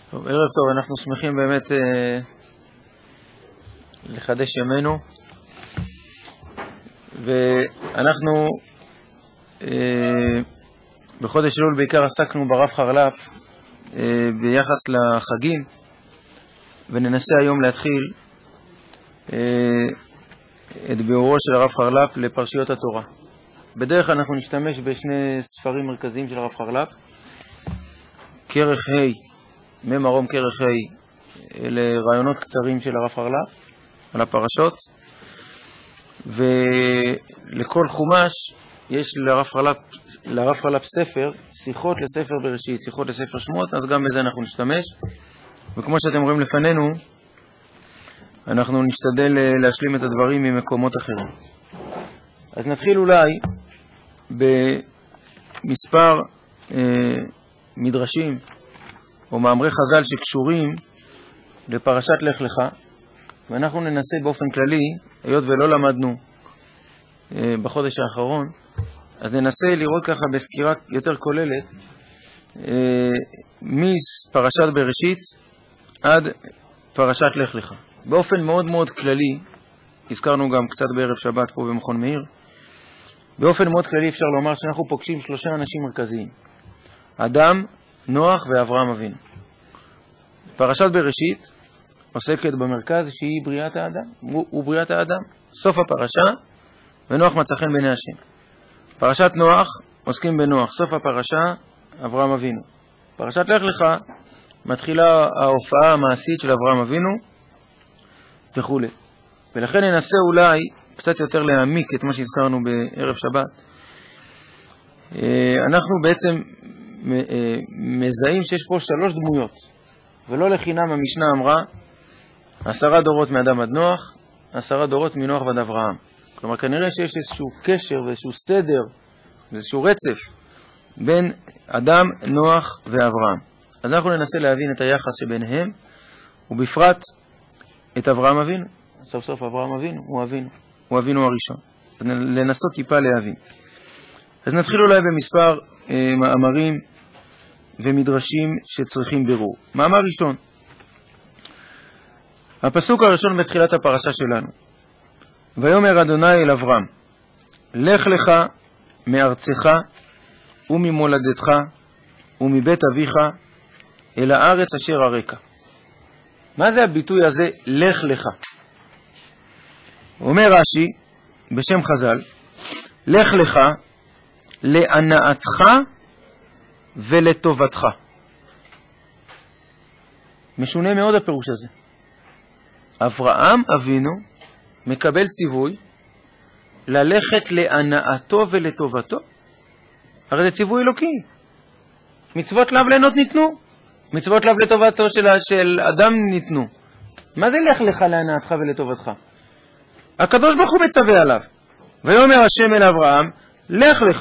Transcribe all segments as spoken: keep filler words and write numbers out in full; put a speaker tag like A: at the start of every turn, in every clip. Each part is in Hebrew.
A: טוב, ערב טוב, אנחנו שמחים באמת אה, לחדש ימינו, ואנחנו אה, בחודש אלול בעיקר עסקנו ברב חרל"פ אה, ביחס לחגים, וננסה היום להתחיל אה, את ביאורו של הרב חרל"פ לפרשיות התורה. בדרך אנחנו נשתמש בשני ספרים מרכזיים של הרב חרל"פ, כרך ה' ממרום כרך ה', אלה רעיונות קצרים של הרב חרל"פ על הפרשות, ולכל חומש יש לרב חרל"פ, לרב חרל"פ ספר, שיחות לספר בראשית, שיחות לספר שמות, אז גם בזה אנחנו נשתמש. וכמו שאתם רואים לפנינו, אנחנו נשתדל להשלים את הדברים ממקומות אחרים. אז נתחיל אולי במספר אה, מדרשים או מאמרי חז"ל שקשורים לפרשת לך לך, ואנחנו ננסה באופן כללי, היות ולא למדנו אה, בחודש האחרון, אז ננסה לראות ככה בסקירה יותר כוללת אה, מפרשת בראשית עד פרשת לך לך. באופן מאוד מאוד כללי, הזכרנו גם קצת בערב שבת פה במכון מאיר, באופן מאוד כללי אפשר לומר שאנחנו פוגשים שלושה אנשים מרכזיים: אדם, נוח ואברהם אבינו. פרשת בראשית עוסקת במרכז שהיא בריאת האדם, הוא, הוא בריאת האדם, סוף הפרשה, ונוח מצא חן בעיני השם. פרשת נוח עוסקים בנוח, סוף הפרשה אברהם אבינו. פרשת לך לך מתחילה ההופעה המעשית של אברהם אבינו וכו'. ולכן ננסה אולי קצת יותר להעמיק את מה שהזכרנו בערב שבת. אנחנו בעצם מזהים שיש פה שלוש דמויות, ולא לחינם המשנה אמרה עשרה דורות מאדם עד נוח, עשרה דורות מנוח ועד אברהם. כלומר כנראה שיש איזשהו קשר ואיזשהו סדר ואיזשהו רצף בין אדם, נוח ואברהם. אז אנחנו ננסה להבין את היחס שביניהם, ובפרט את אברהם אבינו. סוף סוף אברהם אבינו הוא אבינו, הוא אבינו הראשון. לנסות טיפה להבין. אז נתחיל אולי במספר אה, מאמרים ומדרשים שצריכים בירור. מאמר ראשון, הפסוק הראשון בתחילת הפרשה שלנו: ויאמר אדוני אל אברהם, לך לך מארצך וממולדתך ומבית אביך אל הארץ אשר אראך. מה זה הביטוי הזה לך לך? אומר רש"י בשם חז"ל, לך לך להנאתך ולטובתך. משונה מאוד הפירוש הזה. אברהם אבינו מקבל ציווי ללכת להנאתו ולטובתו. הרי זה ציווי אלוקי. מצוות לאו ליהנות ניתנו, מצוות לאו לטובתו של, של אדם ניתנו. מה זה לך לך להנאתך ולטובתך? הקדוש ברוך הוא מצווה עליו. ויאמר השם אל אברהם, לך לך.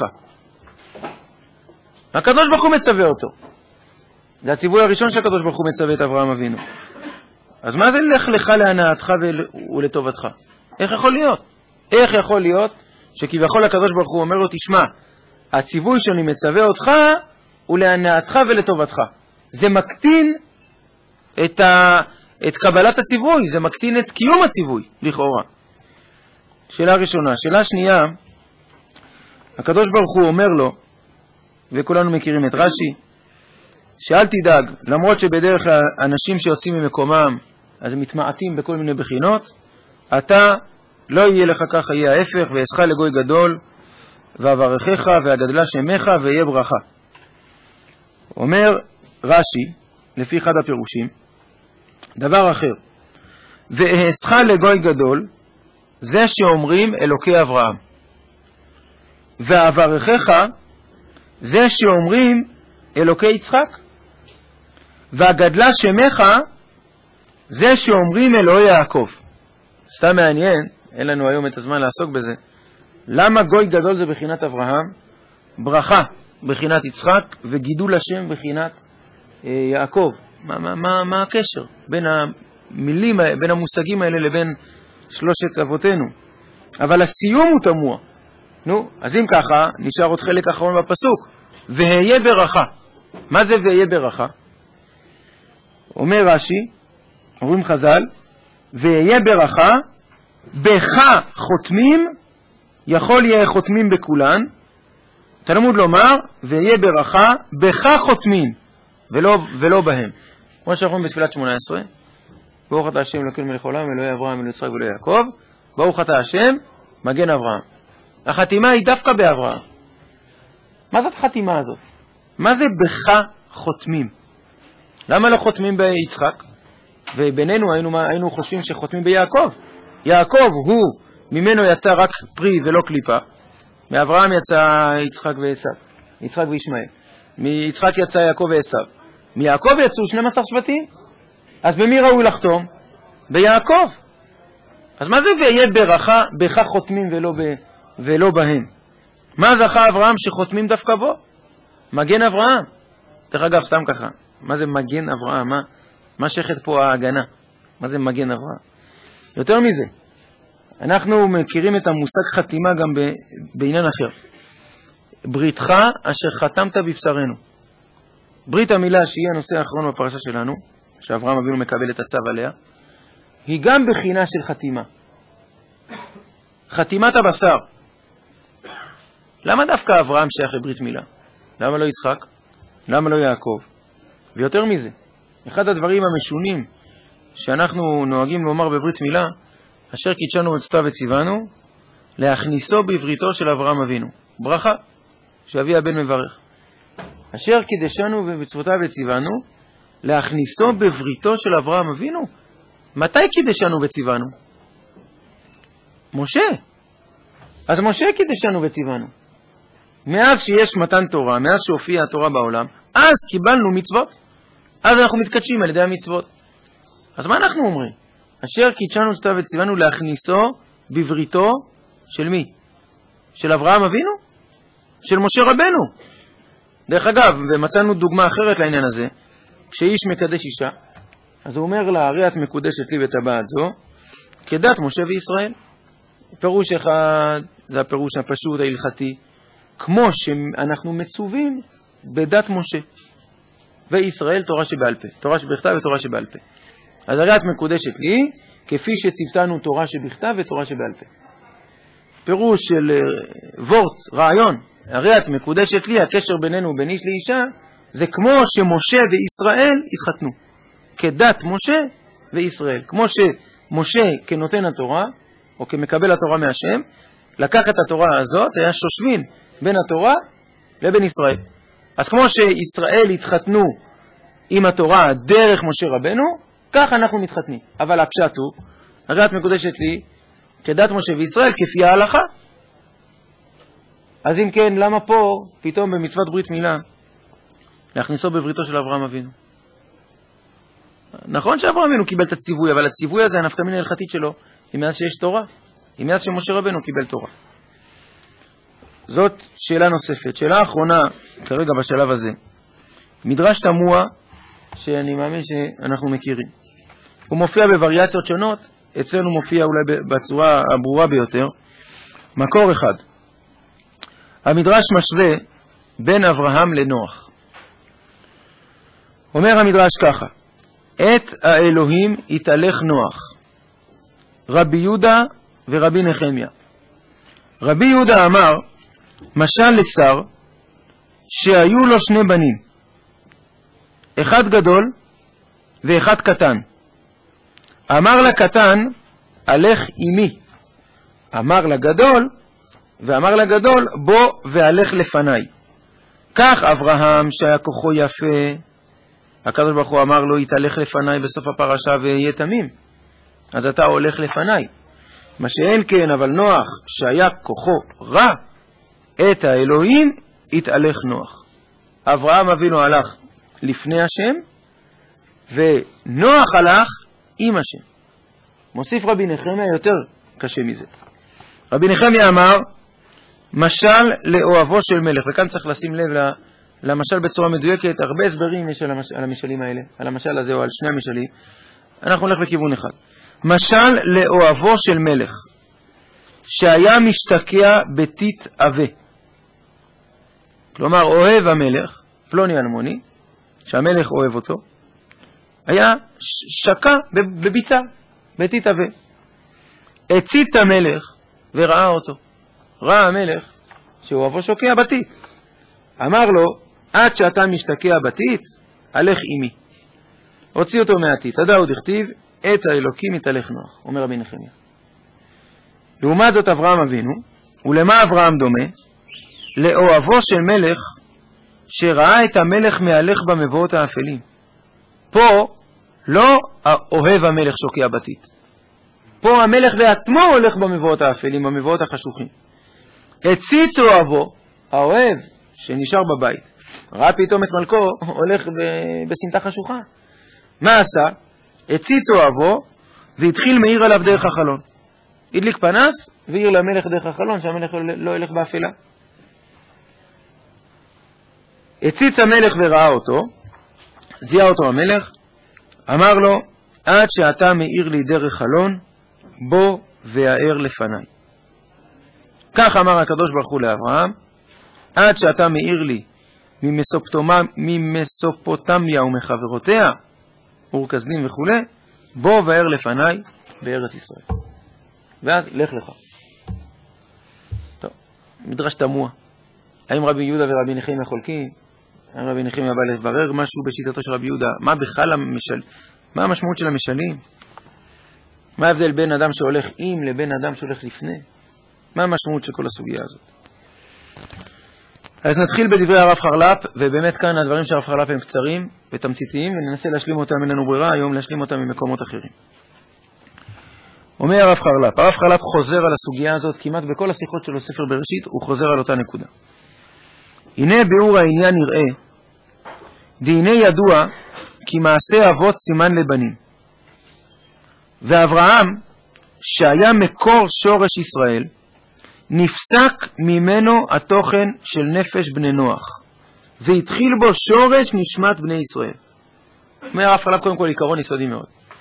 A: הקדוש ברוך הוא מצווה אותו. זה הציווי הראשון שהקדוש ברוך הוא מצווה את אברהם אבינו. אז מה זה לך לך להנאתך ולטובתך? איך יכול להיות? איך יכול להיות שכביכול הקדוש ברוך הוא אומר לו, תשמע, הציווי שאני מצווה אותך הוא להנאתך ולטובתך. זה מקטין את, ה... את קבלת הציווי, זה מקטין את קיום הציווי, לכאורה. שאלה ראשונה. שאלה שנייה, הקדוש ברוך הוא אומר לו, וכולנו מכירים את רש"י, שאל תדאג, למרות שבדרך כלל אנשים שיוצאים ממקומם אז הם מתמעטים בכל מיני בחינות, אתה לא יהיה לך ככה, יהיה ההפך, ואעשך לגוי גדול ואברכך ואגדלה שמך ויהיה ברכה. אומר רש"י לפי אחד הפירושים דבר אחר, ואעשך לגוי גדול זה שאומרים אלוקי אברהם, ואברכך זה שאומרים אלוקי יצחק, והגדלה שמך זה שאומרים אלוהי יעקב. סתם מעניין, אין לנו היום את הזמן לעסוק בזה, למה גוי גדול זה בחינת אברהם, ברכה בחינת יצחק, וגידול השם בחינת אה, יעקב? מה, מה, מה, מה הקשר בין המילים, בין המושגים האלה לבין שלושת אבותינו? אבל הסיום הוא תמוה. נו, אז אם ככה, נשאר עוד חלק אחרון בפסוק, והיה ברכה. מה זה והיה ברכה? אומר רש"י, אומרים חז"ל, ויהיה ברכה, בך חותמים, יכול יהיה חותמים בכולן, תלמוד לומר, ויהיה ברכה, בך חותמים, ולא, ולא בהם. כמו שאנחנו אומרים בתפילת שמונה עשרה, ברוך אתה השם אלוקינו מלך העולם, אלוהי אברהם, אלוהי יצחק ואלוהי יעקב, ברוך אתה השם, מגן אברהם. החתימה היא דווקא באברהם. מה זאת החתימה הזאת? מה זה בך חותמים? למה לא חותמים ביצחק? ובינינו היינו, היינו חושבים שחותמים ביעקב. יעקב הוא, ממנו יצא רק פרי ולא קליפה. מאברהם יצא יצחק ועשיו, יצחק וישמעאל. מיצחק יצא יעקב ועשיו. מיעקב יצאו שנים עשר שבטים. אז במי ראוי לחתום? ביעקב. אז מה זה ויהיה ברכה, בך חותמים ולא, ב, ולא בהם? מה זכה אברהם שחותמים דווקא בו? מגן אברהם. דרך אגב, סתם ככה. מה זה מגן אברהם? מה, מה שייכת פה ההגנה? מה זה מגן אברהם? יותר מזה, אנחנו מכירים את המושג חתימה גם ב, בעניין אחר. בריתך אשר חתמת בבשרנו. ברית המילה שהיא הנושא האחרון בפרשה שלנו, שאברהם אבינו מקבל את הצו עליה, היא גם בחינה של חתימה. חתימת הבשר. למה דווקא אברהם שייך לברית מילה? למה לא יצחק? למה לא יעקב? ויותר מזה, אחד הדברים המשונים שאנחנו נוהגים לומר בברית מילה, אשר קידשנו מצוותיו וציוונו, להכניסו בבריתו של אברהם אבינו. ברכה, שאבי הבן מברך. אשר קידשנו במצוותיו וציוונו, להכניסו בבריתו של אברהם אבינו. מתי קידשנו וציוונו? משה. אז משה קידשנו וציוונו. מאז שיש מתן תורה, מאז שהופיעה התורה בעולם, אז קיבלנו מצוות. אז אנחנו מתקדשים על ידי המצוות. אז מה אנחנו אומרים? אשר קידשנו מצוותיו וציוונו להכניסו בבריתו של מי? של אברהם אבינו? של משה רבנו. דרך אגב, ומצאנו דוגמה אחרת לעניין הזה, כשאיש מקדש אישה, אז הוא אומר לה, הרי את מקודשת לי וטבעת זו, כדת משה וישראל. פירוש אחד, זה הפירוש הפשוט ההלכתי, כמו שאנחנו מצווים בדת משה וישראל, תורה שבעל פה, תורה שבכתב ותורה שבעל פה. אז הרי את מקודשת לי, כפי שצוותנו תורה שבכתב ותורה שבעל פה. פירוש של וורט, רעיון, הרי את מקודשת לי, הקשר בינינו בין איש לאישה, זה כמו שמשה וישראל התחתנו, כדת משה וישראל. כמו שמשה כנותן התורה, או כמקבל התורה מהשם, לקח את התורה הזאת, היה שושבין בין התורה לבין ישראל. אז כמו שישראל התחתנו עם התורה דרך משה רבנו, כך אנחנו מתחתנים. אבל הפשט הוא, הרי את מקודשת לי, כדת משה וישראל, כפי ההלכה. אז אם כן, למה פה, פתאום במצוות ברית מילה, להכניסו בבריתו של אברהם אבינו? נכון שאברהם אבינו קיבל את הציווי, אבל הציווי הזה, הנפקא מינה ההלכתית שלו, היא מאז שיש תורה, היא מאז שמשה רבנו קיבל תורה. זאת שאלה נוספת. שאלה אחרונה, כרגע בשלב הזה, מדרש תמוה, שאני מאמין שאנחנו מכירים. הוא מופיע בווריאציות שונות, אצלנו מופיע אולי בצורה הברורה ביותר. מקור אחד. המדרש משווה בין אברהם לנוח. אומר המדרש ככה, את האלוהים יתהלך נוח, רבי יהודה ורבי נחמיה. רבי יהודה אמר, משל לשר שהיו לו שני בנים, אחד גדול ואחד קטן. אמר לקטן, הלך עמי. אמר לגדול, ואמר לגדול, בוא והלך לפניי. כך אברהם שהיה כוחו יפה, הקדוש ברוך הוא אמר לו, יתהלך לפניי בסוף הפרשה ויהיה תמים. אז אתה הולך לפניי. מה שאין כן, אבל נוח שהיה כוחו רע, את האלוהים יתהלך נוח. אברהם אבינו הלך לפני השם, ונוח הלך עם השם. מוסיף רבי נחמיה יותר קשה מזה. רבי נחמיה אמר, משל לאוהבו של מלך, וכאן צריך לשים לב למשל בצורה מדויקת, הרבה הסברים יש על, המש... על המשלים האלה, על המשל הזה או על שני המשלים. אנחנו נלך בכיוון אחד. משל לאוהבו של מלך, שהיה משתקע בתית אבה. כלומר, אוהב המלך, פלוני אלמוני, שהמלך אוהב אותו, היה שקע בביצה, בתתהווה. הציץ המלך וראה אותו. ראה המלך שהוא אבו שוקע בתית. אמר לו, עד שאתה משתקע בתית, הלך עמי. הוציא אותו מהתית. הדאו דכתיב, את האלוקים יתהלך נוח, אומר רבי נחמיה. לעומת זאת אברהם אבינו, ולמה אברהם דומה? לאוהבו של מלך, שראה את המלך מהלך במבואות האפלים. פה לא אוהב המלך שוקע בתית. פה המלך בעצמו הולך במבואות האפלים, במבואות החשוכים. הציץ אוהבו, האוהב שנשאר בבית, ראה פתאום את מלכו הולך בסמטה חשוכה. מה עשה? הציץ אוהבו והתחיל מאיר עליו דרך החלון. הדליק פנס ואיר למלך דרך החלון, שהמלך לא ילך באפלה. הציץ המלך וראה אותו, זיהה אותו המלך, אמר לו, עד שאתה מאיר לי דרך חלון, בוא והאר לפניי. כך אמר הקדוש ברוך הוא לאברהם, עד שאתה מאיר לי ממסופוטמיה ומחברותיה, אור כסדים וכו', בוא והאר לפניי בארץ ישראל. ואז לך לך. טוב, מדרש תמוה. האם רבי יהודה ורבי נחמיה חולקים? האם רבי נחמיה בא לברר משהו בשיטתו של רבי יהודה? מה בכלל המשל... מה המשמעות של המשלים? מה ההבדל בין אדם שהולך עם לבין אדם שהולך לפני? מה המשמעות של כל הסוגיה הזאת? אז נתחיל בדברי הרב חרל"פ, ובאמת כאן הדברים של הרב חרל"פ הם קצרים ותמציתיים, וננסה להשלים אותם, אין לנו ברירה היום להשלים אותם ממקומות אחרים. אומר הרב חרל"פ, הרב חרל"פ חוזר על הסוגיה הזאת כמעט בכל השיחות שלו ספר בראשית, הוא חוזר על אותה נקודה. הנה ביאור העניין נראה, דהנה ידוע כי מעשה אבות סימן לבנים. ואברהם, שהיה מקור שורש ישראל, נפסק ממנו התוכן של נפש בני נוח, והתחיל בו שורש נשמת בני ישראל. אומר הרב חרל"פ קודם כל עיקרון יסודי מאוד.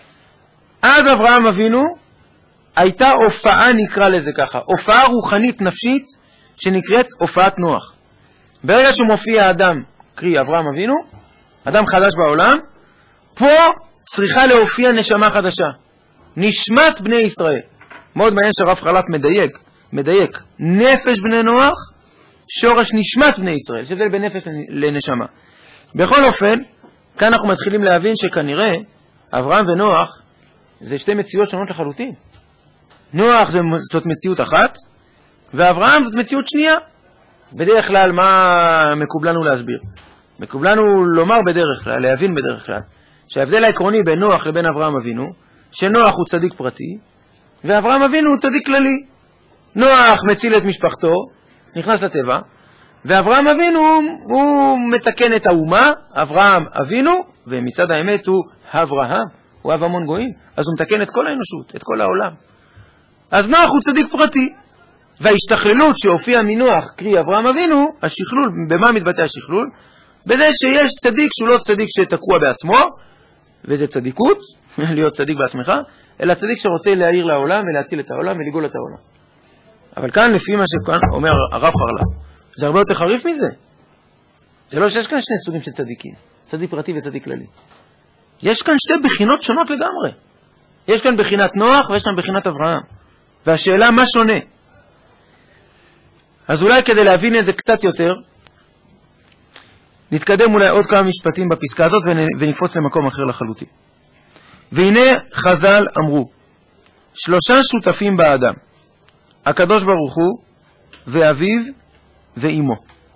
A: עד אברהם אבינו, הייתה הופעה, נקרא לזה ככה, הופעה רוחנית נפשית שנקראת הופעת נוח. ברגע שמופיע אדם, קרי אברהם אבינו, אדם חדש בעולם, פה צריכה להופיע נשמה חדשה, נשמת בני ישראל. מאוד מעניין שהרב חרל"פ מדייק, מדייק, נפש בני נוח, שורש נשמת בני ישראל, שזה בין נפש לנשמה. בכל אופן, כאן אנחנו מתחילים להבין שכנראה אברהם ונוח זה שתי מציאות שונות לחלוטין. נוח זאת מציאות אחת, ואברהם זאת מציאות שנייה. בדרך כלל מה מקובל לנו להסביר? מקובל לנו לומר בדרך כלל, להבין בדרך כלל, שההבדל העקרוני בין נוח לבין אברהם אבינו, שנוח הוא צדיק פרטי, ואברהם אבינו הוא צדיק כללי. נוח מציל את משפחתו, נכנס לטבע, ואברהם אבינו הוא מתקן את האומה, אברהם אבינו, ומצד האמת הוא אברהם, הוא אב המון גויים, אז הוא מתקן את כל האנושות, את כל העולם. אז נוח הוא צדיק פרטי, וההשתכללות שהופיע מנוח, קרי אברהם אבינו, השכלול, במה מתבטא השכלול? בזה שיש צדיק שהוא לא צדיק שתקוע בעצמו, וזה צדיקות, להיות צדיק בעצמך, אלא צדיק שרוצה להעיר לעולם ולהציל את העולם ולגאול את העולם. אבל כאן, לפי מה שכאן אומר הרב חרל"פ, זה הרבה יותר חריף מזה. זה לא שיש כאן שני סוגים של צדיקים, צדיק פרטי וצדיק כללי. יש כאן שתי בחינות שונות לגמרי. יש כאן בחינת נוח ויש כאן בחינת אברהם. והשאלה מה שונה? אז אולי כדי להבין את זה קצת יותר, נתקדם אולי עוד כמה משפטים בפסקה הזאת ונפוץ למקום אחר לחלוטין. והנה חז"ל אמרו, שלושה שותפים באדם, הקדוש ברוך הוא ואביו ואימו.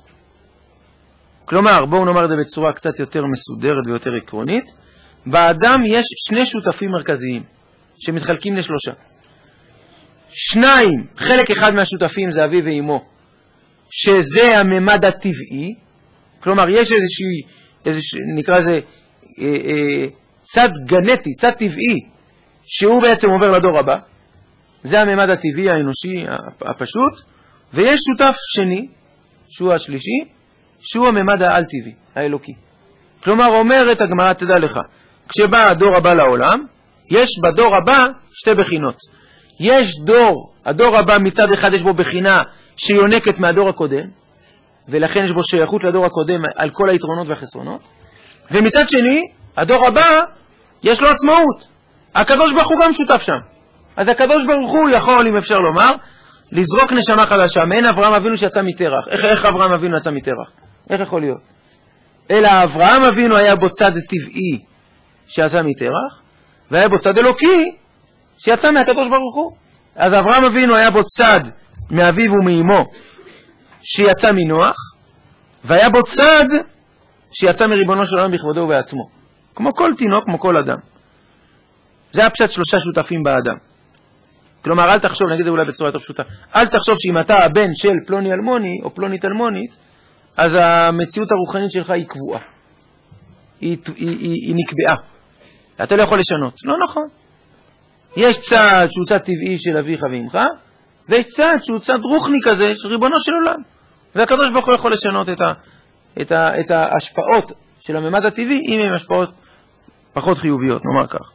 A: כלומר, בואו נאמר את זה בצורה קצת יותר מסודרת ויותר עקרונית, באדם יש שני שותפים מרכזיים שמתחלקים לשלושה. שניים, חלק אחד מהשותפים זה אביו ואימו, שזה הממד הטבעי, כלומר יש איזושהי, איזושהי נקרא לזה אה, אה, צד גנטי, צד טבעי, שהוא בעצם עובר לדור הבא, זה הממד הטבעי האנושי הפשוט, ויש שותף שני, שהוא השלישי, שהוא הממד העל-טבעי, האלוקי. כלומר אומרת הגמרא, תדע לך, כשבא הדור הבא לעולם, יש בדור הבא שתי בחינות. יש דור, הדור הבא מצד אחד יש בו בחינה שיונקת מהדור הקודם, ולכן יש בו שייכות לדור הקודם על כל היתרונות והחסרונות, ומצד שני, הדור הבא יש לו עצמאות. הקדוש ברוך הוא גם שותף שם. אז הקדוש ברוך הוא יכול, אם אפשר לומר, לזרוק נשמה חדשה. מעין אברהם אבינו שיצא מתרח. איך, איך אברהם אבינו יצא מתרח? איך יכול להיות? אלא אברהם אבינו היה בו צד טבעי שיצא מתרח, והיה בו צד אלוקי שיצא מהקדוש ברוך הוא. אז אברהם אבינו היה בו צד מאביו ומאמו שיצא מנוח, והיה בו צד שיצא מריבונו של עולם בכבודו ובעצמו. כמו כל תינוק, כמו כל אדם. זה הפשט שלושה שותפים באדם. כלומר, אל תחשוב, נגיד זה אולי בצורה יותר פשוטה, אל תחשוב שאם אתה הבן של פלוני אלמוני או פלונית אלמונית, אז המציאות הרוחנית שלך היא קבועה. היא, היא, היא, היא נקבעה. אתה לא יכול לשנות. לא נכון. יש צד שהוא צד טבעי של אביך ואמך, ויש צד שהוא צד רוחני כזה של ריבונו של עולם. והקדוש ברוך הוא יכול לשנות את, ה, את, ה, את ההשפעות של הממד הטבעי, אם הן השפעות פחות חיוביות, נאמר כך.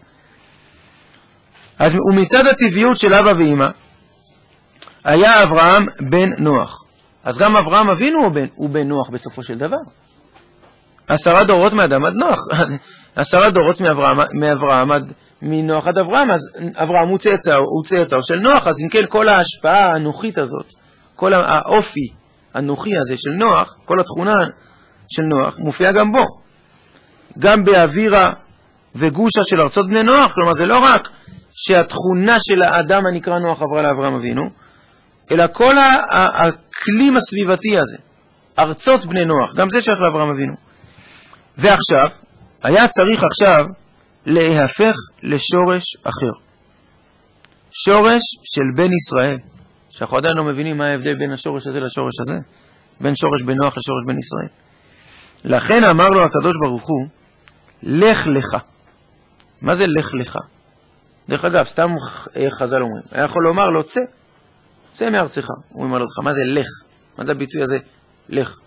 A: אז ומצד הטבעיות של אבא ואמא, היה אברהם בן נוח. אז גם אברהם אבינו הוא בן, הוא בן נוח בסופו של דבר. עשרה דורות מאדם עד נוח. עשרה דורות מאברהם, מאברהם עד מנוח עד אברהם. אז אברהם הוא צאצאו, הוא צאצאו של נוח. אז אם כן, כל ההשפעה הנוחית הזאת, כל האופי הנוחי הזה של נוח, כל התכונה של נוח, מופיע גם בו. גם באווירה וגושה של ארצות בני נוח. כלומר, זה לא רק שהתכונה של האדם הנקרא נוח עברה לאברהם אבינו, אלא כל הכלים הסביבתי הזה, ארצות בני נוח, גם זה שייך לאברהם אבינו. ועכשיו, היה צריך עכשיו להפך לשורש אחר. שורש של בן ישראל, שאנחנו עדיין לא מבינים מה ההבדל בין השורש הזה לשורש הזה, בין שורש בן נוח לשורש בן ישראל. לכן אמר לו הקדוש ברוך הוא, לך לך. מה זה לך לך? דרך אגב, סתם חז"ל אומרים, היה יכול לומר לו, צא, צא מארצך. הוא אומר לך, מה זה לך? מה זה הביטוי הזה? לך.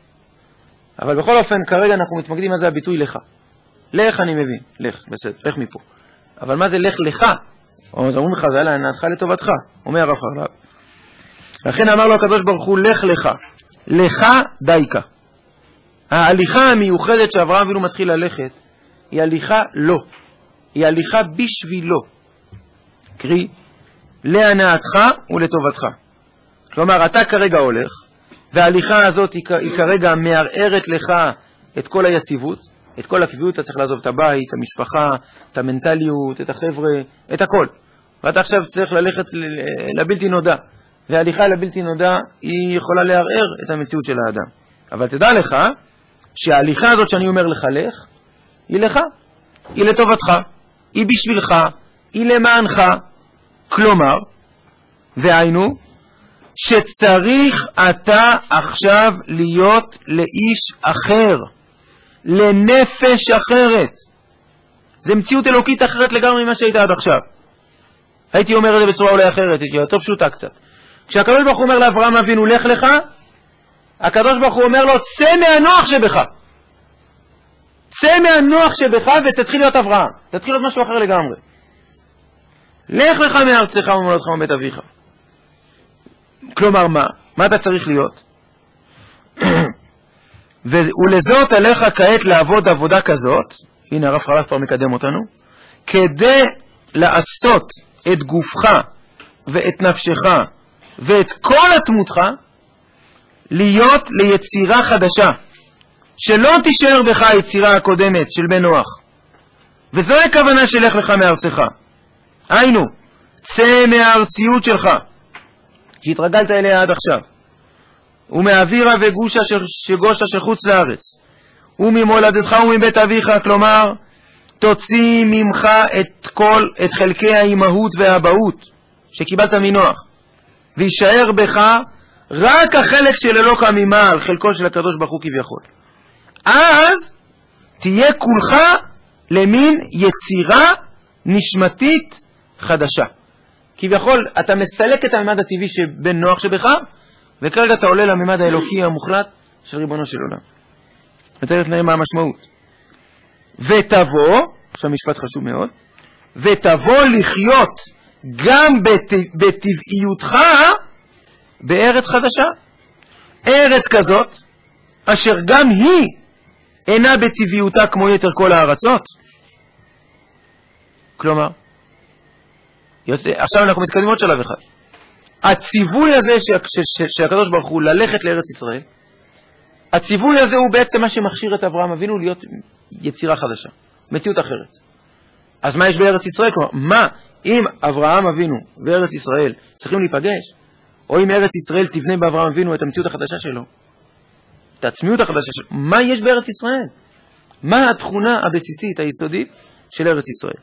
A: אבל בכל אופן, כרגע אנחנו מתמקדים מה זה הביטוי לך. לך אני מבין, לך, בסדר, לך מפה. אבל מה זה לך לך? אז אומרים חז"ל, הנעתך לטובתך, אומר הרב חרל"פ. לכן אמר לו הקדוש ברוך הוא, לך לך, לך דייקה. ההליכה המיוחדת שאברהם אבינו מתחיל ללכת, היא הליכה לא. היא הליכה בשבילו. קרי, להנאתך ולטובתך. כלומר, אתה כרגע הולך, וההליכה הזאת היא, היא כרגע מערערת לך את כל היציבות, את כל הקביעות. אתה צריך לעזוב את הבית, את המשפחה, את המנטליות, את החבר'ה, את הכל. ואתה עכשיו צריך ללכת לבלתי נודע. וההליכה לבלתי נודע היא יכולה לערער את המציאות של האדם. אבל תדע לך שההליכה הזאת שאני אומר לך לך, היא לך, היא לטובתך, היא בשבילך, היא למענך. כלומר, והיינו, שצריך אתה עכשיו להיות לאיש אחר, לנפש אחרת. זה מציאות אלוקית אחרת לגמרי ממה שהייתה עד עכשיו. הייתי אומר את זה בצורה אולי אחרת, היא יותר פשוטה קצת. כשהקדוש ברוך הוא אומר לאברהם אבינו, לך לך, הקדוש ברוך הוא אומר לו, צא מהנוח שבך. צא מהנוח שבך ותתחיל להיות אברהם. תתחיל להיות משהו אחר לגמרי. לך לך מארצך וממולדתך ומבית אביך. כלומר מה? מה אתה צריך להיות? ולזאת עליך כעת לעבוד עבודה כזאת, הנה הרב חרל"פ כבר מקדם אותנו, כדי לעשות את גופך ואת נפשך ואת כל עצמותך, להיות ליצירה חדשה, שלא תישאר בך היצירה הקודמת של בן נוח. וזו הכוונה שלך לך מארצך. היינו, צא מהארציות שלך, שהתרגלת אליה עד עכשיו, ומאווירה וגושה שגושה של חוץ לארץ, וממולדתך ומבית אביך, כלומר, תוציא ממך את כל, את חלקי האימהות והאבהות שקיבלת מנוח, וישאר בך רק החלק של אלוקה ממעל, חלקו של הקדוש ברוך הוא כביכול. אז תהיה כולך למין יצירה נשמתית חדשה. כביכול אתה מסלק את הממד הטבעי שבין נוח שבך, וכרגע אתה עולה לממד האלוקי המוחלט של ריבונו של עולם. ותראה תנאים מה המשמעות. ותבוא, עכשיו משפט חשוב מאוד, ותבוא לחיות גם בת, בטבעיותך בארץ חדשה. ארץ כזאת, אשר גם היא אינה בטבעיותה כמו יתר כל הארצות. כלומר, יוצא, עכשיו אנחנו מתקדמים עוד שלב אחד. הציווי הזה של, של, של, של הקדוש ברוך הוא ללכת לארץ ישראל, הציווי הזה הוא בעצם מה שמכשיר את אברהם אבינו להיות יצירה חדשה, מציאות אחרת. אז מה יש בארץ ישראל? כלומר, מה אם אברהם אבינו וארץ ישראל צריכים להיפגש, או אם ארץ ישראל תבנה באברהם אבינו את המציאות החדשה שלו, את העצמיות החדשה שלו, מה יש בארץ ישראל? מה התכונה הבסיסית, היסודית של ארץ ישראל?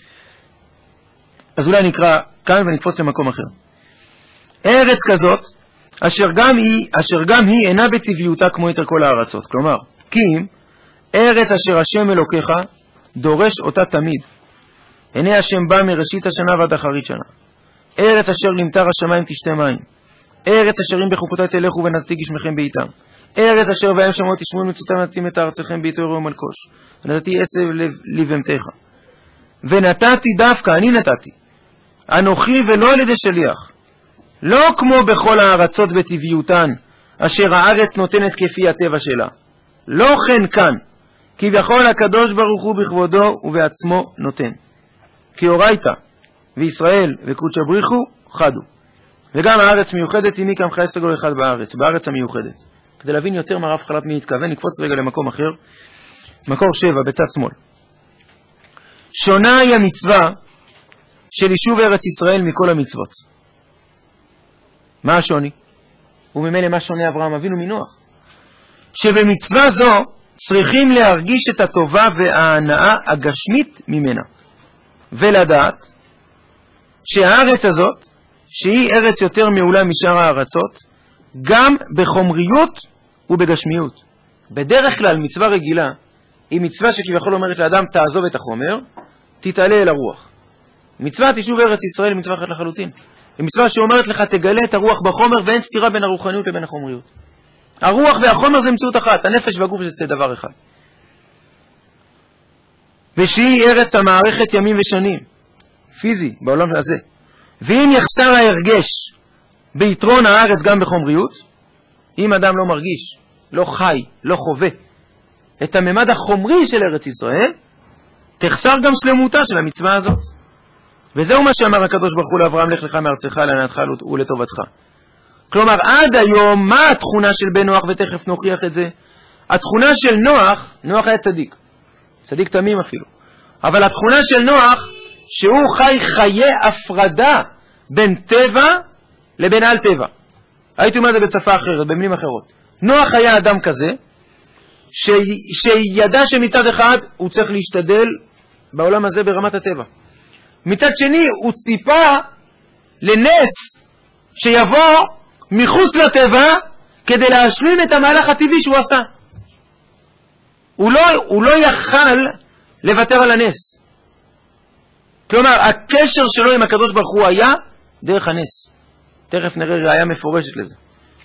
A: אז אולי נקרא כאן ונקפוץ למקום אחר. ארץ כזאת, אשר גם היא, אשר גם היא אינה בטבעיותה כמו יתר כל הארצות. כלומר, כי אם ארץ אשר השם אלוקיך דורש אותה תמיד. הנה השם בא מראשית השנה ועד אחרית שנה. ארץ אשר למטר השמיים תשתה מים. ארץ אשר אם בחוקותי תלכו ונתתי גשמכם בעיתם. ארץ אשר בהם שמות תשמעו מצותם ונתתי את ארצכם בעיתו ירום מלקוש. ונתתי עשב לבהמתך. ונתתי דווקא, אני נתתי. אנוכי ולא על ידי שליח. לא כמו בכל הארצות בטבעיותן, אשר הארץ נותנת כפי הטבע שלה. לא כן כאן, כביכול הקדוש ברוך הוא בכבודו ובעצמו נותן. כי אורייתא וישראל וקודשא בריחו חדו. וגם הארץ מיוחדת היא מי כעמך יסגור אחד בארץ, בארץ המיוחדת. כדי להבין יותר מה הרב חלפני התכוון, נקפוץ רגע למקום אחר. מקור שבע בצד שמאל. שונה היא המצווה של יישוב ארץ ישראל מכל המצוות. מה השוני? וממילא מה שונה אברהם אבינו מנוח? שבמצווה זו צריכים להרגיש את הטובה וההנאה הגשמית ממנה. ולדעת שהארץ הזאת, שהיא ארץ יותר מעולה משאר הארצות, גם בחומריות ובגשמיות. בדרך כלל מצווה רגילה היא מצווה שכביכול אומרת לאדם תעזוב את החומר, תתעלה אל הרוח. מצוות יישוב ארץ ישראל היא מצווה אחת לחלוטין. היא מצווה שאומרת לך תגלה את הרוח בחומר ואין סתירה בין הרוחניות לבין החומריות. הרוח והחומר זה מציאות אחת, הנפש והגוף זה דבר אחד. ושהיא ארץ המערכת ימים ושנים, פיזי, בעולם הזה. ואם יחסר ההרגש ביתרון הארץ גם בחומריות, אם אדם לא מרגיש, לא חי, לא חווה את הממד החומרי של ארץ ישראל, תחסר גם שלמותה של המצווה הזאת. וזהו מה שאמר הקדוש ברוך הוא לאברהם, לך לך מארצך להנאתך ולטובתך. כלומר, עד היום, מה התכונה של בן נוח, ותכף נוכיח את זה? התכונה של נוח, נוח היה צדיק, צדיק תמים אפילו, אבל התכונה של נוח, שהוא חי חיי הפרדה בין טבע לבין על טבע. הייתי אומר את זה בשפה אחרת, במילים אחרות. נוח היה אדם כזה, ש... שידע שמצד אחד הוא צריך להשתדל בעולם הזה ברמת הטבע. מצד שני הוא ציפה לנס שיבוא מחוץ לטבע כדי להשלים את המהלך הטבעי שהוא עשה. הוא לא, הוא לא יכל לוותר על הנס. כלומר, הקשר שלו עם הקדוש ברוך הוא היה דרך הנס. תכף נראה ראיה מפורשת לזה.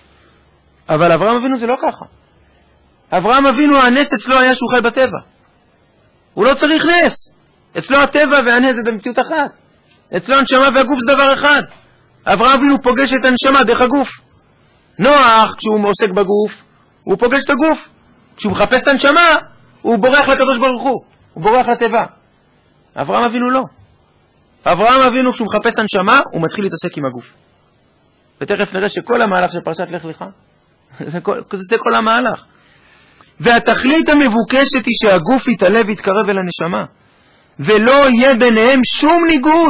A: אבל אברהם אבינו זה לא ככה. אברהם אבינו, הנס אצלו היה שהוא חי בטבע. הוא לא צריך נס. אצלו הטבע והנס זה במציאות אחת. אצלו הנשמה והגוף זה דבר אחד. אברהם אבינו פוגש את הנשמה דרך הגוף. נוח, כשהוא עוסק בגוף, הוא פוגש את הגוף. כשהוא מחפש את הנשמה, הוא בורח לקדוש ברוך הוא. הוא בורח לטבע. אברהם אבינו לא. אברהם אבינו, כשהוא מחפש את הנשמה, הוא מתחיל להתעסק עם הגוף. ותכף נראה שכל המהלך של פרשת לך לך, זה כל, זה כל המהלך. והתכלית המבוקשת היא שהגוף יתעלה ויתקרב אל הנשמה. ולא יהיה ביניהם שום ניגוד.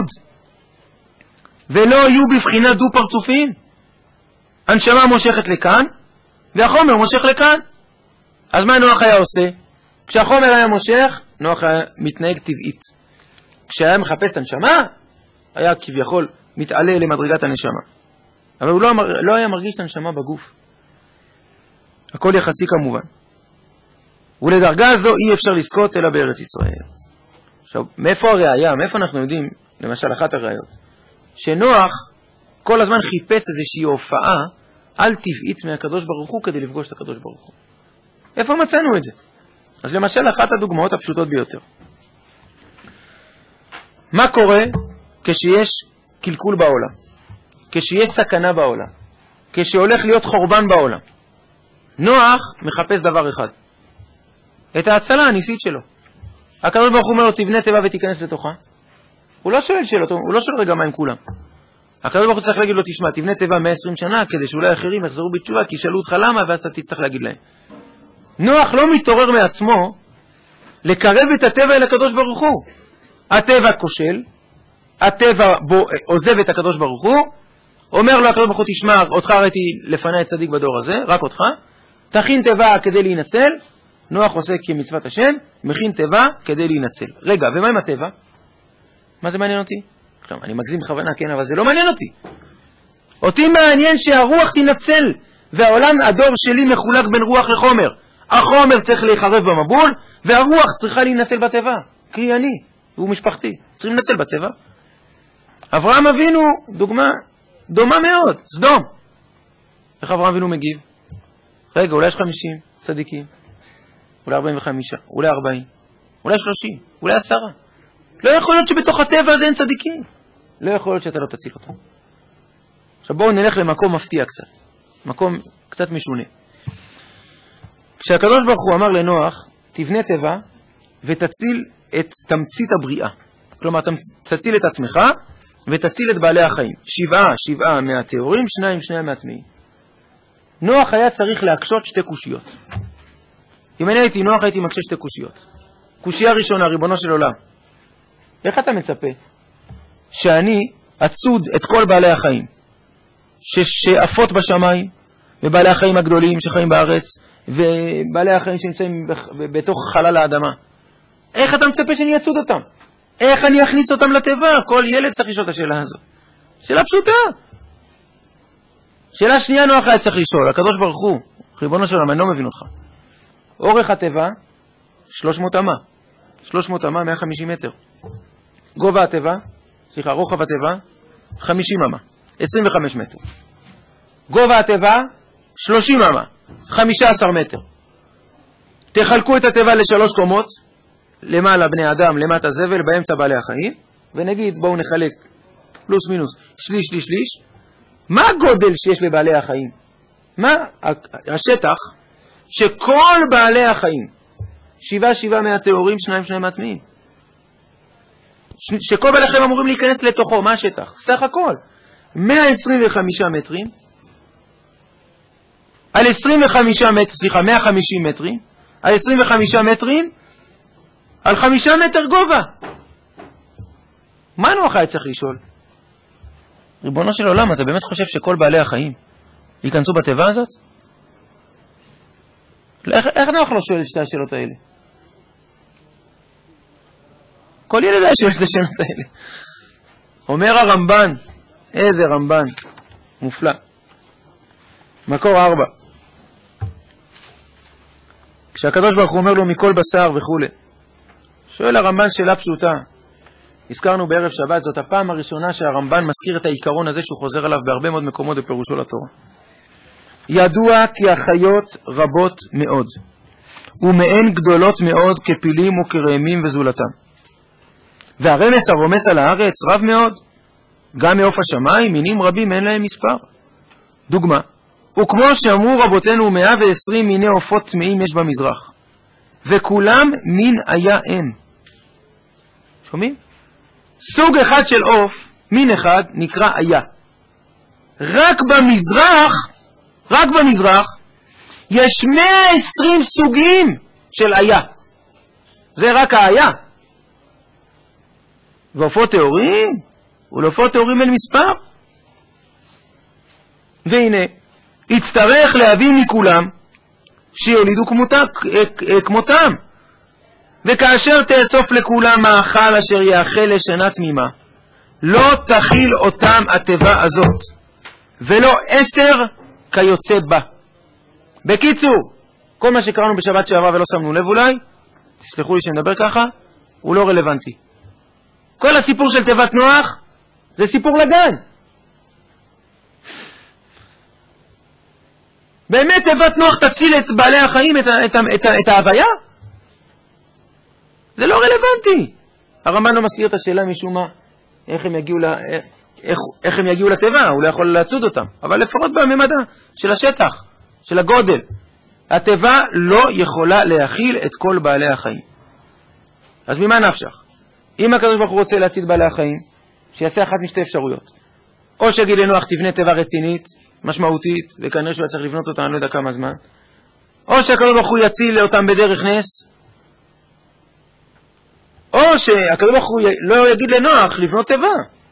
A: ולא יהיו בבחינה דו פרצופים. הנשמה מושכת לכאן, והחומר מושך לכאן. אז מה נוח היה עושה? כשהחומר היה מושך, נוח היה מתנהג טבעית. כשהיה מחפש את הנשמה, היה כביכול מתעלה למדרגת הנשמה. אבל הוא לא, לא היה מרגיש את הנשמה בגוף. הכל יחסי כמובן. ולדרגה זו אי אפשר לזכות אלא בארץ ישראל. עכשיו, מאיפה הראיה? מאיפה אנחנו יודעים, למשל אחת הראיות, שנוח כל הזמן חיפש איזושהי הופעה על טבעית מהקדוש ברוך הוא כדי לפגוש את הקדוש ברוך הוא. איפה מצאנו את זה? אז למשל אחת הדוגמאות הפשוטות ביותר. מה קורה כשיש קלקול בעולם? כשיש סכנה בעולם? כשהולך להיות חורבן בעולם? נוח מחפש דבר אחד. את ההצלה הניסית שלו. הקדוש ברוך הוא אומר לו, תבנה תיבה ותיכנס לתוכה. הוא לא שואל שאלות, הוא לא שואל רגע מה עם כולם. הקדוש ברוך הוא צריך להגיד לו, תשמע, תבנה טבע מאה ועשרים שנה, כדי שאולי אחרים יחזרו בתשובה, כי ישאלו אותך למה, ואז אתה תצטרך להגיד להם. נוח לא מתעורר מעצמו לקרב את הטבע אל הקדוש ברוך הוא. הטבע כושל, הטבע בו, עוזב את הקדוש ברוך הוא, אומר לו הקדוש ברוך הוא, תשמע, אותך ראיתי לפני צדיק בדור הזה, רק אותך, תכין טבע כדי להינצל. נוח עושה כמצוות השם, מכין טבע כדי להינצל. רגע, ומה עם הטבע? מה זה מעניין אותי? כלומר, אני מגזים בכוונה, כן, אבל זה לא מעניין אותי. אותי מעניין שהרוח תינצל, והעולם, הדור שלי מחולק בין רוח לחומר. החומר צריך להיחרב במבול, והרוח צריכה להינצל בטבע. קרי אני, הוא משפחתי, צריכים לנצל בטבע. אברהם אבינו, דוגמה דומה מאוד, סדום. איך אברהם אבינו מגיב? רגע, אולי יש חמישים צדיקים, אולי ארבעים וחמישה, אולי ארבעים, אולי שלושים, אולי עשרה. לא יכול להיות שבתוך הטבע הזה אין צדיקים. לא יכול להיות שאתה לא תציל אותם. עכשיו בואו נלך למקום מפתיע קצת. מקום קצת משונה. כשהקדוש ברוך הוא אמר לנוח, תבנה טבע ותציל את תמצית הבריאה. כלומר, תציל את עצמך ותציל את בעלי החיים. שבעה, שבעה מהטהורים, שניים, שניים מהטמאים. נוח היה צריך להקשות שתי קושיות. אם אני הייתי נוח, הייתי מקשה שתי קושיות. קושייה ראשונה, ריבונו של עולם. איך אתה מצפה שאני אצוד את כל בעלי החיים ששאפות בשמיים, ובעלי החיים הגדולים שחיים בארץ, ובעלי החיים שנמצאים בתוך חלל האדמה? איך אתה מצפה שאני אצוד אותם? איך אני אכניס אותם לטבע? כל ילד צריך לשאול את השאלה הזאת. שאלה פשוטה. שאלה שנייה נוח היה צריך לשאול, הקדוש ברוך הוא, ריבונו של עולם, אני לא מבין אותך. אורך הטבע, שלוש מאות אמה. שלוש מאות אמה, מאה וחמישים מטר. גובה הטבע, סליחה, רוחב הטבע, חמישים אמה, עשרים וחמש מטר. גובה הטבע, שלושים אמה, חמישה עשר מטר. תחלקו את הטבע לשלוש קומות, למעלה בני אדם, למטה זבל, באמצע בעלי החיים, ונגיד, בואו נחלק פלוס מינוס, שליש, שליש, שליש. מה הגודל שיש לבעלי החיים? מה השטח שכל בעלי החיים, שבעה שבעה מהטהורים, שניים שניים מהטמאים, שכל בעלי החיים אמורים להיכנס לתוכו, מה השטח? סך הכל מאה עשרים וחמישה מטרים על עשרים וחמישה מטר, סליחה, מאה וחמישים מטרים על עשרים וחמישה מטרים על חמישה מטר גובה. מה נוח היה צריך לשאול? ריבונו של עולם, אתה באמת חושב שכל בעלי החיים ייכנסו בטבע הזאת? איך, איך נוח לא שואל את שתי השאלות האלה? כל ילד היה שואל את השאלות האלה. אומר הרמב"ן, איזה רמב"ן, מופלא. מקור ארבע. כשהקדוש ברוך הוא אומר לו מכל בשר וכו', שואל הרמב"ן שאלה פשוטה. הזכרנו בערב שבת, זאת הפעם הראשונה שהרמב"ן מזכיר את העיקרון הזה שהוא חוזר עליו בהרבה מאוד מקומות בפירושו לתורה. ידוע כי החיות רבות מאוד, ומהן גדולות מאוד כפילים וכרעמים וזולתם. והרמס הרומס על הארץ רב מאוד, גם מעוף השמיים מינים רבים אין להם מספר. דוגמה, וכמו שאמרו רבותינו מאה ועשרים מיני עופות טמאים יש במזרח, וכולם מין היה הם. שומעים? סוג אחד של עוף, מין אחד, נקרא היה. רק במזרח, רק במזרח, יש מאה ועשרים סוגים של היה. זה רק היה. ועופות טהורים, ולעופות טהורים אין מספר. והנה, יצטרך להביא מכולם שיולידו כמותה, כמותם. וכאשר תאסוף לכולם מאכל אשר יאכל לשנה תמימה, לא תכיל אותם הטבע הזאת, ולא עשר כיוצא בה. בקיצור, כל מה שקראנו בשבת שעברה ולא שמנו לב אולי, תסלחו לי שנדבר ככה, הוא לא רלוונטי. כל הסיפור של תיבת נוח זה סיפור לגן. באמת תיבת נוח תציל את בעלי החיים, את, את, את, את ההוויה? זה לא רלוונטי. הרמב"ן לא מזכיר את השאלה משום מה, איך הם יגיעו, לה, איך, איך הם יגיעו לטבע, הוא לא יכול להצוד אותם. אבל לפחות בממדה של השטח, של הגודל. הטבע לא יכולה להכיל את כל בעלי החיים. אז ממה נפשך? אם הקדוש ברוך הוא רוצה להציל בעלי החיים, שיעשה אחת משתי אפשרויות. או שיגיד לנוח תבנה טבע רצינית, משמעותית, וכנראה שהוא צריך לבנות אותה, אני לא יודע כמה זמן. או שהקדוש ברוך הוא יציל אותם בדרך נס, או שהקדוש ברוך הוא לא יגיד לנוח לבנות טבע.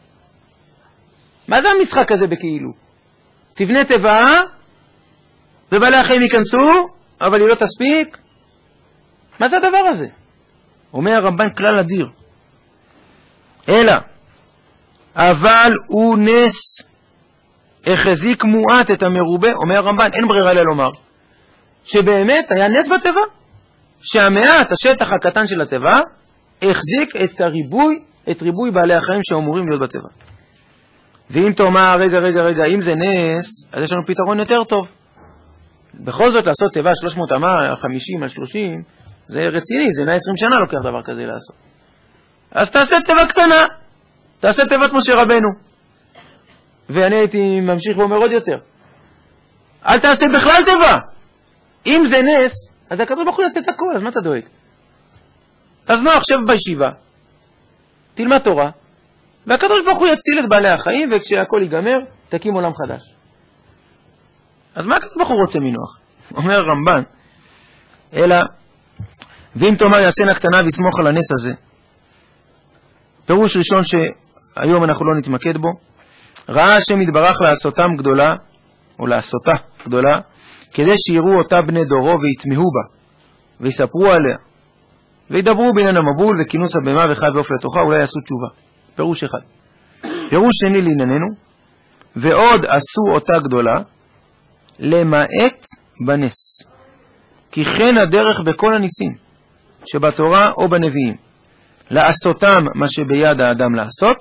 A: מה זה המשחק הזה בכאילו? תבנה טבע, ובעלי החיים ייכנסו, אבל היא לא תספיק. מה זה הדבר הזה? אומר הרמב"ן כלל אדיר. אלא, אבל הוא נס, החזיק מועט את המרובה, אומר הרמב"ן, אין ברירה אלא לומר, שבאמת היה נס בטבע, שהמעט, השטח הקטן של הטבע, החזיק את הריבוי, את ריבוי בעלי החיים שאמורים להיות בטבע. ואם תאמר, רגע, רגע, רגע, אם זה נס, אז יש לנו פתרון יותר טוב. בכל זאת לעשות טבע שלוש מאות אמה, חמישים על שלושים, זה רציני, זה מאה ועשרים שנה לוקח דבר כזה לעשות. אז תעשה טבע קטנה, תעשה טבעת משה רבנו. ואני הייתי ממשיך ואומר עוד יותר. אל תעשה בכלל טבע. אם זה נס, אז הקדוש ברוך הוא יעשה את הכל, אז מה אתה דואג? אז נוח, שב בישיבה, תלמד תורה, והקדוש ברוך הוא יציל את בעלי החיים, וכשהכל ייגמר, תקים עולם חדש. אז מה הקדוש ברוך הוא רוצה מנוח? אומר הרמב"ן, אלא, ואם תאמר יעשנה קטנה ויסמוך על הנס הזה, פירוש ראשון שהיום אנחנו לא נתמקד בו, ראה השם יתברך לעשותם גדולה, או לעשותה גדולה, כדי שיראו אותה בני דורו ויתמהו בה, ויספרו עליה, וידברו בעניין המבול וכינוס הבמה וחי ועוף לתוכה, אולי יעשו תשובה. פירוש אחד. פירוש שני לענייננו, ועוד עשו אותה גדולה, למעט בנס. כי כן הדרך בכל הניסים, שבתורה או בנביאים, לעשותם מה שביד האדם לעשות,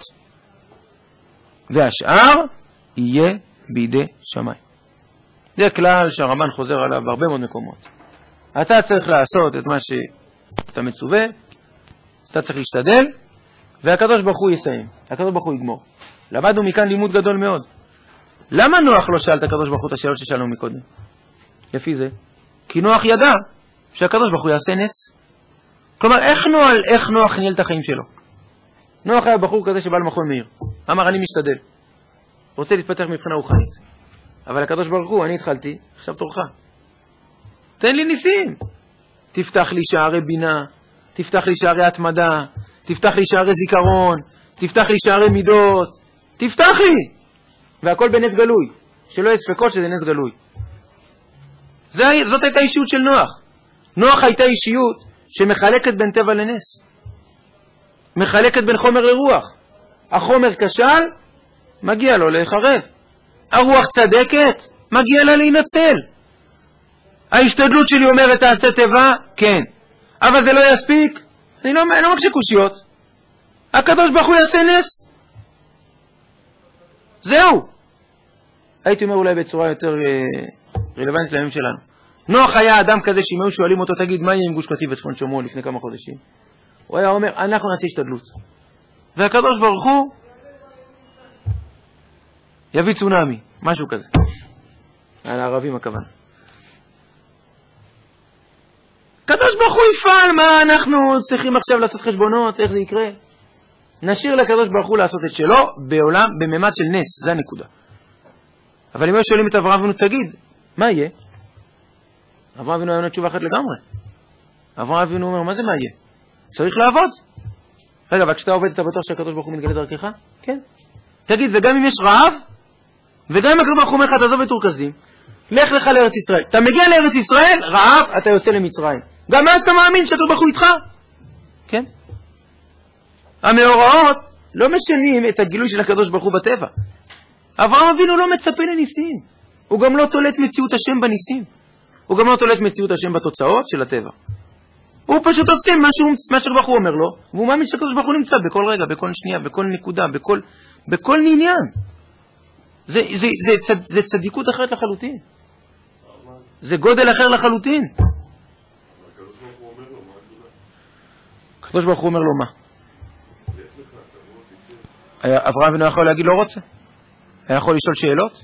A: והשאר יהיה בידי שמיים. זה כלל שהרמב"ן חוזר עליו בהרבה מאוד מקומות. אתה צריך לעשות את מה שאתה מצווה, אתה צריך להשתדל, והקדוש ברוך הוא יסיים, הקדוש ברוך הוא יגמור. למדנו מכאן לימוד גדול מאוד. למה נוח לא שאל את הקדוש ברוך הוא את השאלות ששאלנו מקודם? לפי זה. כי נוח ידע שהקדוש ברוך הוא יעשה נס. כלומר, איך נוח, איך נוח ניהל את החיים שלו? נוח היה בחור כזה שבא למכון מאיר. אמר, אני משתדל. רוצה להתפתח מבחינה רוחנית. אבל הקדוש ברוך הוא, אני התחלתי, עכשיו תורך. תן לי ניסים. תפתח לי שערי בינה, תפתח לי שערי התמדה, תפתח לי שערי זיכרון, תפתח לי שערי מידות, תפתח לי. והכל בנס גלוי. שלא יהיה ספקות שזה נס גלוי. זה, זאת הייתה אישיות של נוח. נוח הייתה אישיות שמחלקת בין טבע לנס. מחלקת בין חומר לרוח. החומר כשל, מגיע לו להיחרב. הרוח צדקת, מגיע לה להינצל. ההשתדלות שלי אומרת תעשה טבע, כן. אבל זה לא יספיק. אני לא, אני לא מקשה קושיות. הקדוש ברוך הוא יעשה נס. זהו. הייתי אומר אולי בצורה יותר אה, רלוונטית לימים שלנו. נוח היה אדם כזה שאם היו שואלים אותו, תגיד, מה יהיה עם גוש קטיף וצפון שומרון לפני כמה חודשים? הוא היה אומר, אנחנו נעשה השתדלות. והקדוש ברוך הוא יביא צונאמי, משהו כזה. על הערבים הכוונה. הקדוש ברוך הוא יפעל, מה אנחנו צריכים עכשיו לעשות חשבונות, איך זה יקרה? נשאיר לקדוש ברוך הוא לעשות את שלו בעולם, בממד של נס, זה הנקודה. אבל אם היו שואלים את אברהם אבינו, תגיד, מה יהיה? אברהם אבינו היה עונה תשובה אחת לגמרי. אברהם אבינו אומר, מה זה מה יהיה? צריך לעבוד. רגע, אבל כשאתה עובד, אתה בטוח שהקדוש ברוך הוא מתגלה דרכך? כן. תגיד, וגם אם יש רעב, וגם אם הקדוש ברוך הוא אומר לך, תעזוב את טור כסדים, לך לך לארץ ישראל. אתה מגיע לארץ ישראל, רעב, אתה יוצא למצרים. גם אז אתה מאמין שהקדוש ברוך הוא איתך? כן. המאורעות לא משנים את הגילוי של הקדוש ברוך הוא בטבע. אברהם אבינו לא מצפה לניסים. הוא גם לא תולט מציאות השם בניסים. הוא גם לא תולט מציאות השם בתוצאות של הטבע. הוא פשוט עושה מה שהקדוש הוא אומר לו, והוא מאמין שהקדוש ברוך הוא נמצא בכל רגע, בכל שנייה, בכל נקודה, בכל, בכל עניין. זה, זה, זה, זה, זה צדיקות אחרת לחלוטין. זה גודל אחר לחלוטין. הקדוש ברוך הוא אומר לו מה? אברהם אבינו יכול להגיד לא רוצה? היה יכול לשאול שאלות?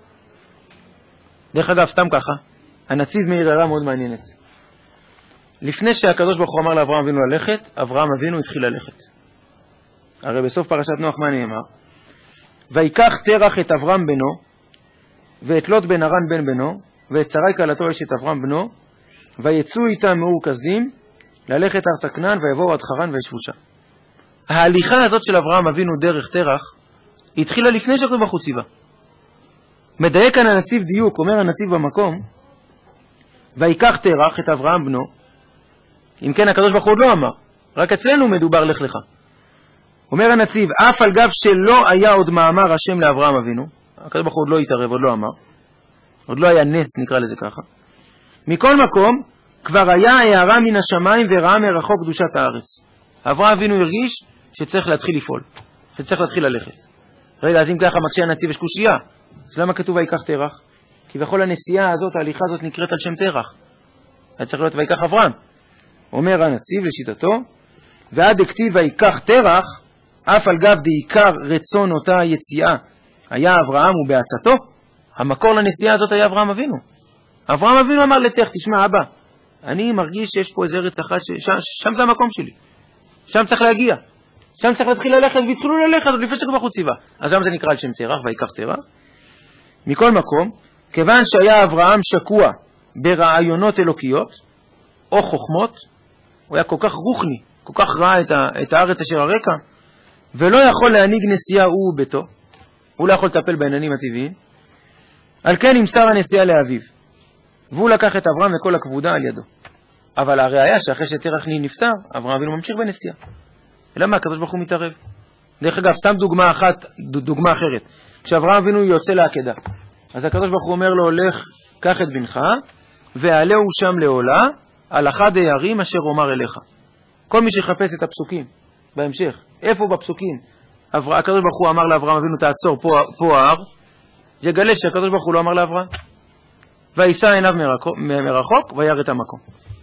A: דרך אגב, סתם ככה, הנציב מאיר הערה מאוד מעניינת. לפני שהקדוש ברוך הוא אמר לאברהם אבינו ללכת, אברהם אבינו התחיל ללכת. הרי בסוף פרשת נוח מה נאמר? ויקח תרח את אברהם בנו, ואת לוט בן הרן בן בנו, ואת שרי כלתו אשת אברהם בנו, ויצאו איתם מאור כסדים, ללכת ארצה כנען, ויבואו עד חרן וישבו שם. ההליכה הזאת של אברהם אבינו דרך תרח, התחילה לפני שהקדוש ברוך הוא ציווה. מדייק כאן הנציב דיוק, אומר הנציב במקום, ויקח תרח את אברהם בנו, אם כן הקדוש ברוך הוא עוד לא אמר, רק אצלנו מדובר לך לך. אומר הנציב, אף על גב שלא היה עוד מאמר השם לאברהם אבינו, הקדוש ברוך הוא עוד לא התערב, עוד לא אמר, עוד לא היה נס, נקרא לזה ככה. מכל מקום, כבר היה הערה מן השמיים וראה מרחוק קדושת הארץ. אברהם אבינו הרגיש שצריך להתחיל לפעול, שצריך להתחיל ללכת. רגע, אז אם ככה מקשה הנציב יש קושייה, אז למה כתוב ויקח תרח? כי בכל הנסיעה הזאת, ההליכה הזאת נקראת על שם תרח. היה צריך להיות ויקח אברהם. אומר הנציב לשיטתו, ועד הכתיב ויקח תרח, אף על גב דעיקר רצון אותה היציאה, היה אברהם ובעצתו, המקור לנסיעה הזאת היה אברהם אבינו. אברהם אבינו אמר לתך, תשמע אבא, אני מרגיש שיש פה איזה ארץ אחת, ש... ש... שם זה המקום שלי. שם צריך להגיע. שם צריך להתחיל ללכת, והתחילו ללכת, עוד לפני שכבר חוציבה. אז למה זה נקרא על שם תרח, ויקח תרח? מכל מקום, כיוון שהיה אברהם שקוע ברעיונות אלוקיות, או חוכמות, הוא היה כל כך רוחני, כל כך ראה את, ה... את הארץ אשר הרקע, ולא יכול להנהיג נסיעה הוא וביתו, הוא לא יכול לטפל בעניינים הטבעיים, על כן נמסר הנסיעה לאביו, והוא לקח את אברהם וכל הכבודה על ידו. אבל הראיה שאחרי שתרח נפטר, אברהם אבינו ממשיך בנסיעה. למה? הקדוש ברוך הוא מתערב. דרך אגב, סתם דוגמה אחת, דוגמה אחרת. כשאברהם אבינו יוצא לעקדה, אז הקדוש ברוך הוא אומר לו, לך, קח את בנך, ועלהו שם לעולה, על אחד הערים אשר אומר אליך. כל מי שיחפש את הפסוקים, בהמשך, איפה בפסוקים? הקדוש ברוך הוא אמר לאברהם אבינו, תעצור פה, פה ההר, יגלה שהקדוש ברוך הוא לא אמר לאברהם. וישא עיניו מרחוק, מרחוק וירא את המקום.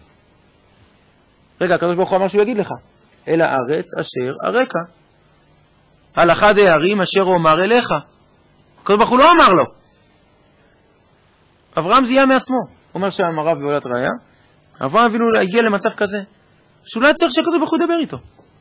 A: רגע, הקדוש ברוך הוא אמר שהוא יגיד לך, אל הארץ אשר הרקע, על אחד הערים אשר אומר אליך. הקדוש ברוך הוא לא אמר לו. אברהם זיהה מעצמו. אומר שם הרב בעולת ראיה, אברהם אבינו הגיע למצב כזה, שאולי צריך שהקדוש ברוך הוא ידבר איתו.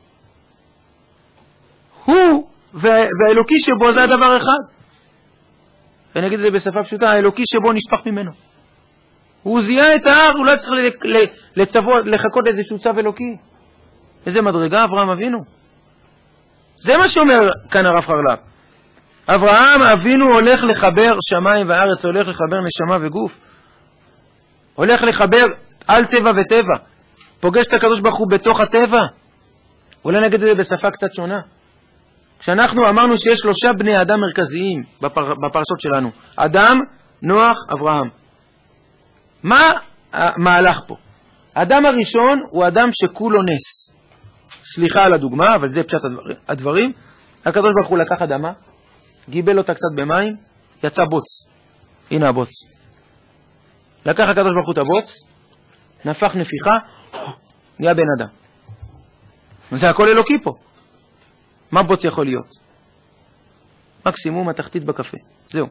A: הוא והאלוקי שבו זה הדבר אחד. ואני אגיד את זה בשפה פשוטה, האלוקי שבו נשפך ממנו. הוא זיהה את ההר, הוא לא צריך לצוות, לחכות איזשהו צו אלוקי. איזה מדרגה אברהם אבינו. זה מה שאומר כאן הרב חרל"פ. אברהם אבינו הולך לחבר שמיים וארץ, הולך לחבר נשמה וגוף. הולך לחבר על טבע וטבע. פוגש את הקדוש ברוך הוא בתוך הטבע. אולי נגיד את זה בשפה קצת שונה. כשאנחנו אמרנו שיש שלושה בני אדם מרכזיים בפר... בפרשות שלנו. אדם, נוח, אברהם. מה המהלך פה? האדם הראשון הוא אדם שכולו נס. סליחה על הדוגמה, אבל זה פשט הדברים. הקדוש ברוך הוא לקח אדמה, גיבל אותה קצת במים, יצא בוץ. הנה הבוץ. לקח הקדוש ברוך הוא את הבוץ, נפח נפיחה, נהיה בן אדם. זה הכל אלוקי פה. מה בוץ יכול להיות? מקסימום התחתית בקפה. זהו.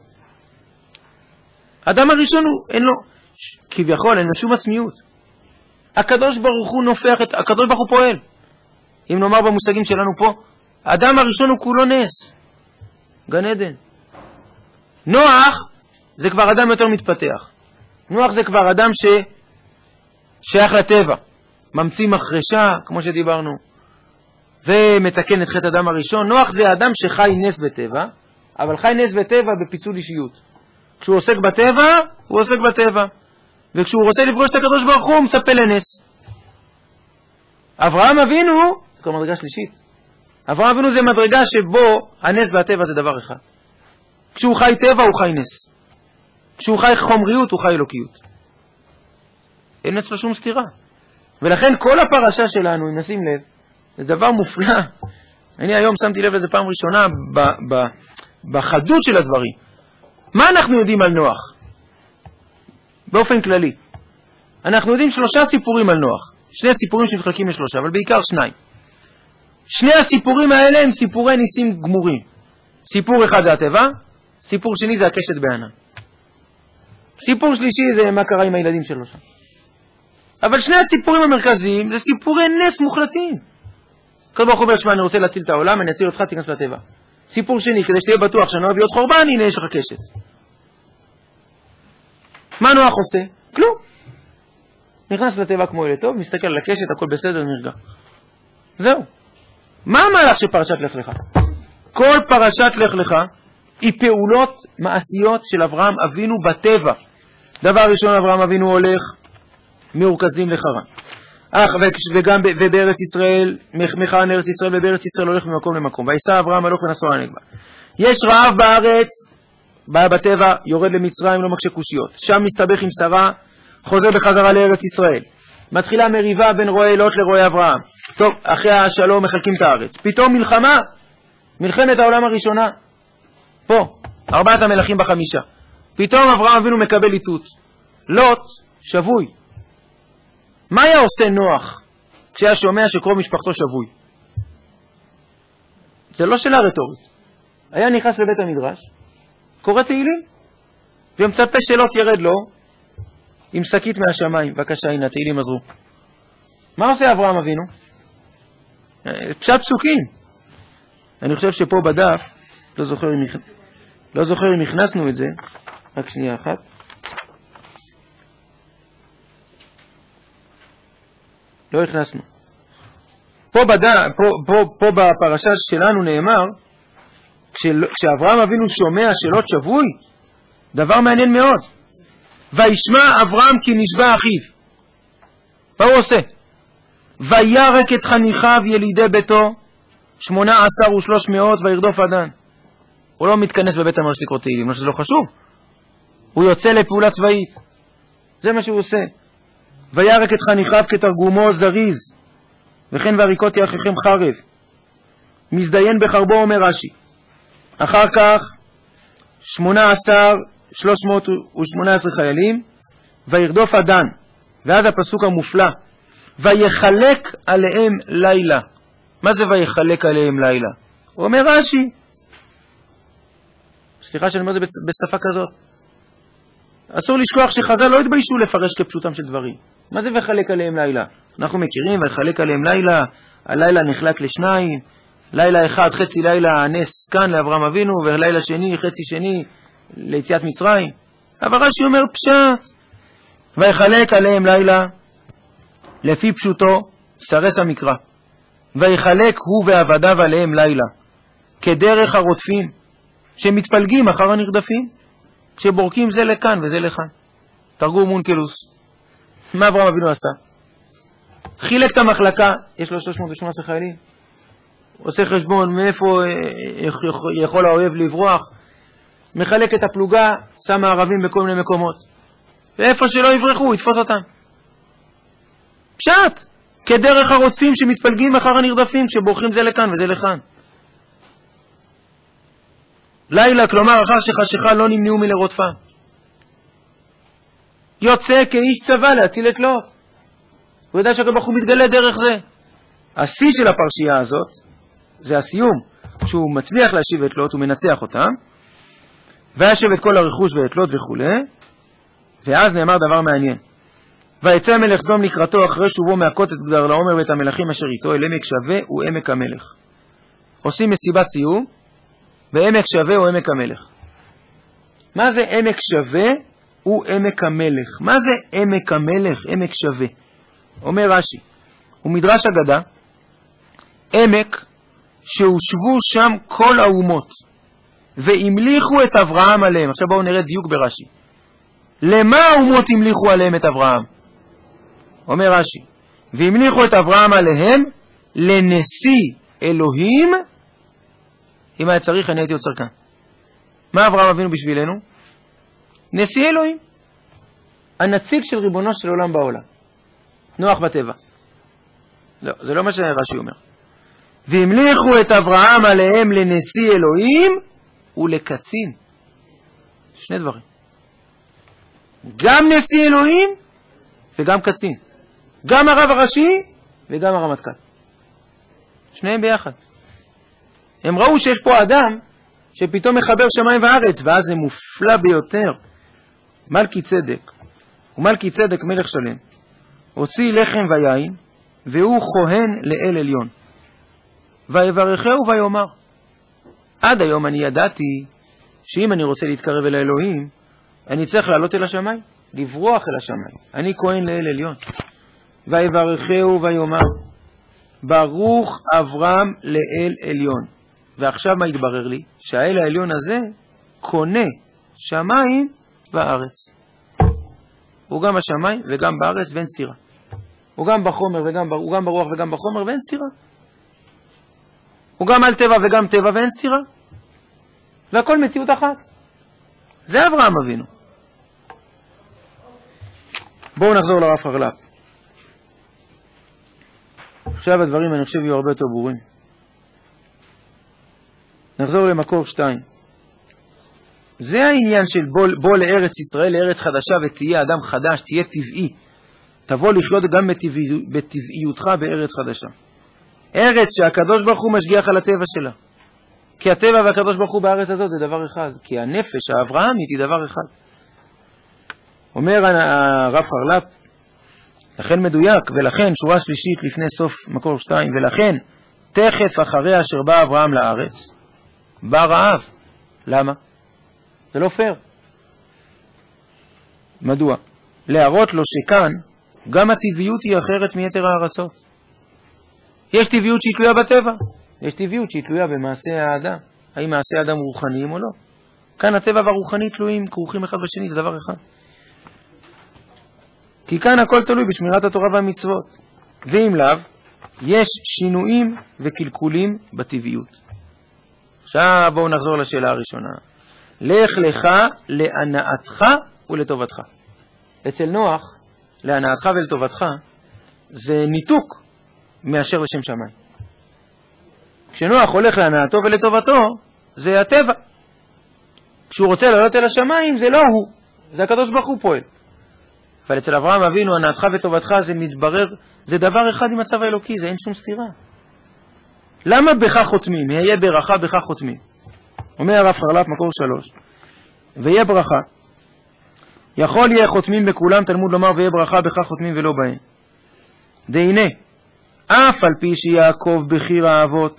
A: האדם הראשון הוא, אין לו, כביכול, אין לו שום עצמיות. הקדוש ברוך הוא נופח את, הקדוש ברוך הוא פועל. אם נאמר במושגים שלנו פה, האדם הראשון הוא כולו נס. גן עדן. נוח זה כבר אדם יותר מתפתח. נוח זה כבר אדם ש... שייך לטבע. ממציא מחרשה, כמו שדיברנו. ומתקן את חטא אדם הראשון. נוח זה האדם שחי נס בטבע, אבל חי נס בטבע בפיצול אישיות. כשהוא עוסק בטבע, הוא עוסק בטבע. וכשהוא רוצה לפגוש את הקדוש ברוך הוא, הוא מצפה לנס. אברהם אבינו, זה כבר מדרגה שלישית. אברהם אבינו זה מדרגה שבו הנס והטבע זה דבר אחד. כשהוא חי טבע, הוא חי נס. כשהוא חי חומריות, הוא חי אלוקיות. אין אצלו שום סתירה. ולכן כל הפרשה שלנו, אם נשים לב, זה דבר מופלא. אני היום שמתי לב לזה פעם ראשונה ב- ב- בחדות של הדברים. מה אנחנו יודעים על נוח? באופן כללי. אנחנו יודעים שלושה סיפורים על נוח. שני סיפורים שמתחלקים לשלושה, אבל בעיקר שניים. שני הסיפורים האלה הם סיפורי ניסים גמורים. סיפור אחד זה הטבע, סיפור שני זה הקשת בענן. סיפור שלישי זה מה קרה עם הילדים שלו שם. אבל שני הסיפורים המרכזיים זה סיפורי נס מוחלטים. כל ברוך הוא אומר, שמע, אני רוצה להציל את העולם, אני אציל אותך, תיכנס לטבע. סיפור שני, כדי שתהיה בטוח שאני לא אביא עוד חורבן, הנה יש לך קשת. מה נוח עושה? כלום. נכנס לטבע כמו ילד טוב, מסתכל על הקשת, הכל בסדר, נרגע. זהו. מה המהלך של פרשת לך לך? כל פרשת לך לך היא פעולות מעשיות של אברהם אבינו בטבע. דבר ראשון, אברהם אבינו הולך מאור כשדים לחרן. אך, וגם ובארץ ישראל, מחרן ארץ ישראל, ובארץ ישראל הולך ממקום למקום. ויסע אברהם הלוך ונסוע לנגבה. יש רעב בארץ, בא בטבע, יורד למצרים, לא מקשה קושיות. שם מסתבך עם שרה, חוזר בחזרה לארץ ישראל. מתחילה מריבה בין רועי לוט לרועי אברהם. טוב, אחרי השלום מחלקים את הארץ. פתאום מלחמה, מלחמת העולם הראשונה. פה, ארבעת המלכים בחמישה. פתאום אברהם אבינו מקבל איתות. לוט, שבוי. מה היה עושה נוח כשהיה שומע שקרוב משפחתו שבוי? זה לא שאלה רטורית. היה נכנס לבית המדרש, קורא תהילים, ומצפה שלוט ירד לו עם שקית מהשמיים. בבקשה, הנה, התהילים עזרו. מה עושה אברהם אבינו? פשט פסוקים. אני חושב שפה בדף, לא זוכר אם, לא זוכר אם הכנסנו את זה, רק שנייה אחת. לא הכנסנו. פה, בדף, פה, פה, פה בפרשה שלנו נאמר, כשל, כשאברהם אבינו שומע שלוט שבוי, דבר מעניין מאוד. וישמע אברהם כי נשבע אחיו. מה הוא עושה? וירק את חניכיו ילידי ביתו, שמונה עשר ושלוש מאות, וירדוף עדן. הוא לא מתכנס בבית המדרש לקרוא תהילים, לא שזה לא חשוב. הוא יוצא לפעולה צבאית. זה מה שהוא עושה. וירק את חניכיו כתרגומו זריז, וכן והריקותי אחיכם חרב. מזדיין בחרבו אומר רש"י. אחר כך שמונה עשר שלוש מאות ושמונה עשרה חיילים, וירדוף עדן. ואז הפסוק המופלא, ויחלק עליהם לילה. מה זה ויחלק עליהם לילה? הוא אומר רש"י, סליחה שאני אומר את זה בשפה כזאת, אסור לשכוח שחז"ל לא התביישו לפרש כפשוטם של דברים. מה זה ויחלק עליהם לילה? אנחנו מכירים, ויחלק עליהם לילה, הלילה נחלק לשניים, לילה אחד, חצי לילה הנס כאן לאברהם אבינו, ולילה שני, חצי שני ליציאת מצרים. אבל רש"י אומר פשט, ויחלק עליהם לילה, לפי פשוטו, סרס המקרא. ויחלק הוא ועבדיו עליהם לילה, כדרך הרודפים, שמתפלגים אחר הנרדפים, שבורקים זה לכאן וזה לכאן. תרגום אונקלוס. מה אברהם אבינו עשה? חילק את המחלקה, יש לו שלוש מאות ושמונה עשרה חיילים, עושה חשבון מאיפה יכול האויב לברוח, מחלק את הפלוגה, שם הערבים בכל מיני מקומות, ואיפה שלא יברחו, הוא יתפוס אותם. פשט, כדרך הרודפים שמתפלגים אחר הנרדפים, שבורחים זה לכאן וזה לכאן. לילה, כלומר אחר שחשיכה לא נמנעו מלרודפה. יוצא כאיש צבא להציל את לוט. הוא יודע שהקדוש הוא מתגלה דרך זה. השיא של הפרשייה הזאת, זה הסיום, כשהוא מצליח להשיב את לוט, הוא מנצח אותם, וישב את כל הרכוש ואת לוט וכו'. ואז נאמר דבר מעניין. ויצא מלך סדום לקראתו אחרי שובו מהכות את גדר לעומר ואת המלכים אשר איתו, אל עמק שווה הוא עמק המלך. עושים מסיבת סיום, ועמק שווה הוא עמק המלך. מה זה עמק שווה? הוא עמק המלך. מה זה עמק המלך? עמק שווה. אומר רש"י, הוא מדרש אגדה, עמק שהושבו שם כל האומות, והמליכו את אברהם עליהם. עכשיו בואו נראה דיוק ברש"י. למה האומות המליכו עליהם את אברהם? אומר רש"י, והמליכו את אברהם עליהם לנשיא אלוהים. אם היה צריך אני הייתי עוצר כאן. מה אברהם אבינו בשבילנו? נשיא אלוהים, הנציג של ריבונו של עולם בעולם. נוח בטבע. לא, זה לא מה שרש"י אומר. והמליכו את אברהם עליהם לנשיא אלוהים ולקצין. שני דברים. גם נשיא אלוהים וגם קצין. גם הרב הראשי וגם הרמטכ"ל. שניהם ביחד. הם ראו שיש פה אדם שפתאום מחבר שמיים וארץ, ואז זה מופלא ביותר. מלכי צדק, ומלכי צדק מלך שלם, הוציא לחם ויין, והוא כהן לאל עליון. ויברכהו ויאמר. עד היום אני ידעתי שאם אני רוצה להתקרב אל האלוהים, אני צריך לעלות אל השמיים, לברוח אל השמיים. אני כהן לאל עליון. ויברכהו ויאמר, ברוך אברהם לאל עליון. ועכשיו מה התברר לי? שהאל העליון הזה קונה שמיים בארץ. הוא גם השמיים וגם בארץ ואין סתירה. הוא גם בחומר וגם הוא גם ברוח וגם בחומר ואין סתירה. הוא גם על טבע וגם טבע ואין סתירה. והכל מציאות אחת. זה אברהם אבינו. בואו נחזור לרב חרל"פ. עכשיו הדברים אני חושב יהיו הרבה יותר ברורים. נחזור למקור שתיים. זה העניין של בוא, בוא לארץ ישראל, לארץ חדשה, ותהיה אדם חדש, תהיה טבעי. תבוא לחיות גם בטבעי, בטבעיותך בארץ חדשה. ארץ שהקדוש ברוך הוא משגיח על הטבע שלה. כי הטבע והקדוש ברוך הוא בארץ הזאת זה דבר אחד. כי הנפש האברהמית היא דבר אחד. אומר הרב חרל"פ, לכן מדויק, ולכן שורה שלישית לפני סוף מקור שתיים, ולכן תכף אחרי אשר בא אברהם לארץ, בא רעב. למה? זה לא פייר. מדוע? להראות לו שכאן גם הטבעיות היא אחרת מיתר הארצות. יש טבעיות שהיא תלויה בטבע, יש טבעיות שהיא תלויה במעשה האדם. האם מעשה האדם רוחניים או לא? כאן הטבע והרוחני תלויים, כרוכים אחד בשני, זה דבר אחד. כי כאן הכל תלוי בשמירת התורה והמצוות. ואם לאו, יש שינויים וקלקולים בטבעיות. עכשיו בואו נחזור לשאלה הראשונה. לך לך להנאתך ולטובתך. אצל נוח, להנאתך ולטובתך, זה ניתוק מאשר לשם שמיים. כשנוח הולך להנאתו ולטובתו, זה הטבע. כשהוא רוצה לעלות אל השמיים, זה לא הוא. זה הקדוש ברוך הוא פועל. אבל אצל אברהם אבינו, הנאתך וטובתך, זה מתברר, זה דבר אחד עם מצב האלוקי, זה אין שום סתירה. למה בך חותמים? היה ברכה בך חותמים. אומר הרב חרל"פ מקור שלוש, ויה ברכה. יכול יהיה חותמים בכולם, תלמוד לומר ויה ברכה בך חותמים ולא בהם. דהנה, אף על פי שיעקב בחיר האבות,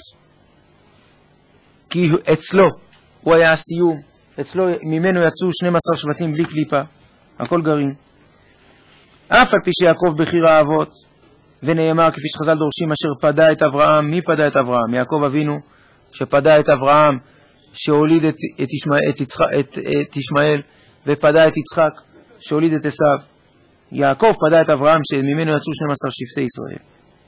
A: כי אצלו הוא היה הסיום, אצלו ממנו יצאו שנים עשר שבטים בלי קליפה, הכל גרים. אף על פי שיעקב בחיר האבות, ונאמר כפי שחז"ל דורשים אשר פדה את אברהם. מי פדה את אברהם? יעקב אבינו שפדה את אברהם, שהוליד את, את, ישמעאל, את, יצח, את, את ישמעאל, ופדה את יצחק שהוליד את עשיו. יעקב פדה את אברהם שממנו יצאו שנים עשר שבטי ישראל.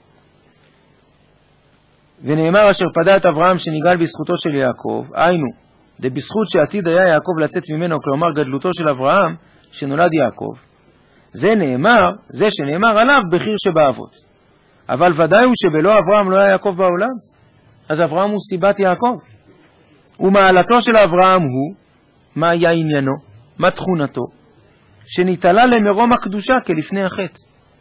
A: ונאמר אשר פדה את אברהם שניגל בזכותו של יעקב, היינו דבזכות שעתיד היה יעקב לצאת ממנו, כלומר גדלותו של אברהם שנולד יעקב. זה נאמר, זה שנאמר עליו בחיר שבאבות. אבל ודאי הוא שבלא אברהם לא היה יעקב בעולם. אז אברהם הוא סיבת יעקב. ומעלתו של אברהם הוא, מה היה עניינו, מה תכונתו, שניתלה למרום הקדושה כלפני החטא.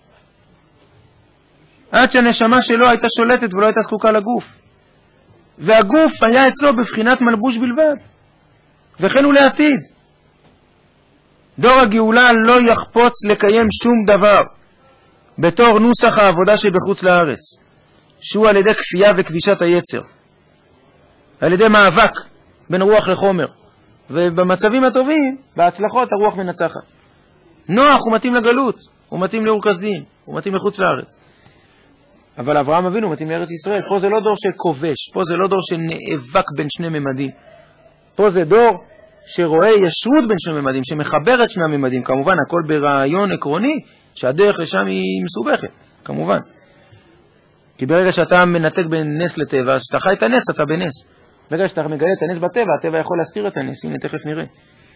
A: עד שהנשמה שלו הייתה שולטת ולא הייתה זקוקה לגוף. והגוף היה אצלו בבחינת מלבוש בלבד. וכן הוא לעתיד. דור הגאולה לא יחפוץ לקיים שום דבר בתור נוסח העבודה שבחוץ לארץ, שהוא על ידי כפייה וכבישת היצר, על ידי מאבק בין רוח לחומר, ובמצבים הטובים, בהצלחות הרוח מנצחת. נוח הוא מתאים לגלות, הוא מתאים לאור כסדים, הוא מתאים לחוץ לארץ. אבל אברהם אבינו מתאים לארץ ישראל. פה זה לא דור שכובש, פה זה לא דור שנאבק בין שני ממדים, פה זה דור שרואה ישרות בין שני ממדים, שמחבר את שני ממדים, כמובן הכל ברעיון עקרוני שהדרך לשם היא מסובכת, כמובן. כי ברגע שאתה מנתק בין נס לטבע, שאתה חי את הנס, אתה בנס. ברגע שאתה מגלה את הנס בטבע, הטבע יכול להסתיר את הנס. הנה, תכף נראה.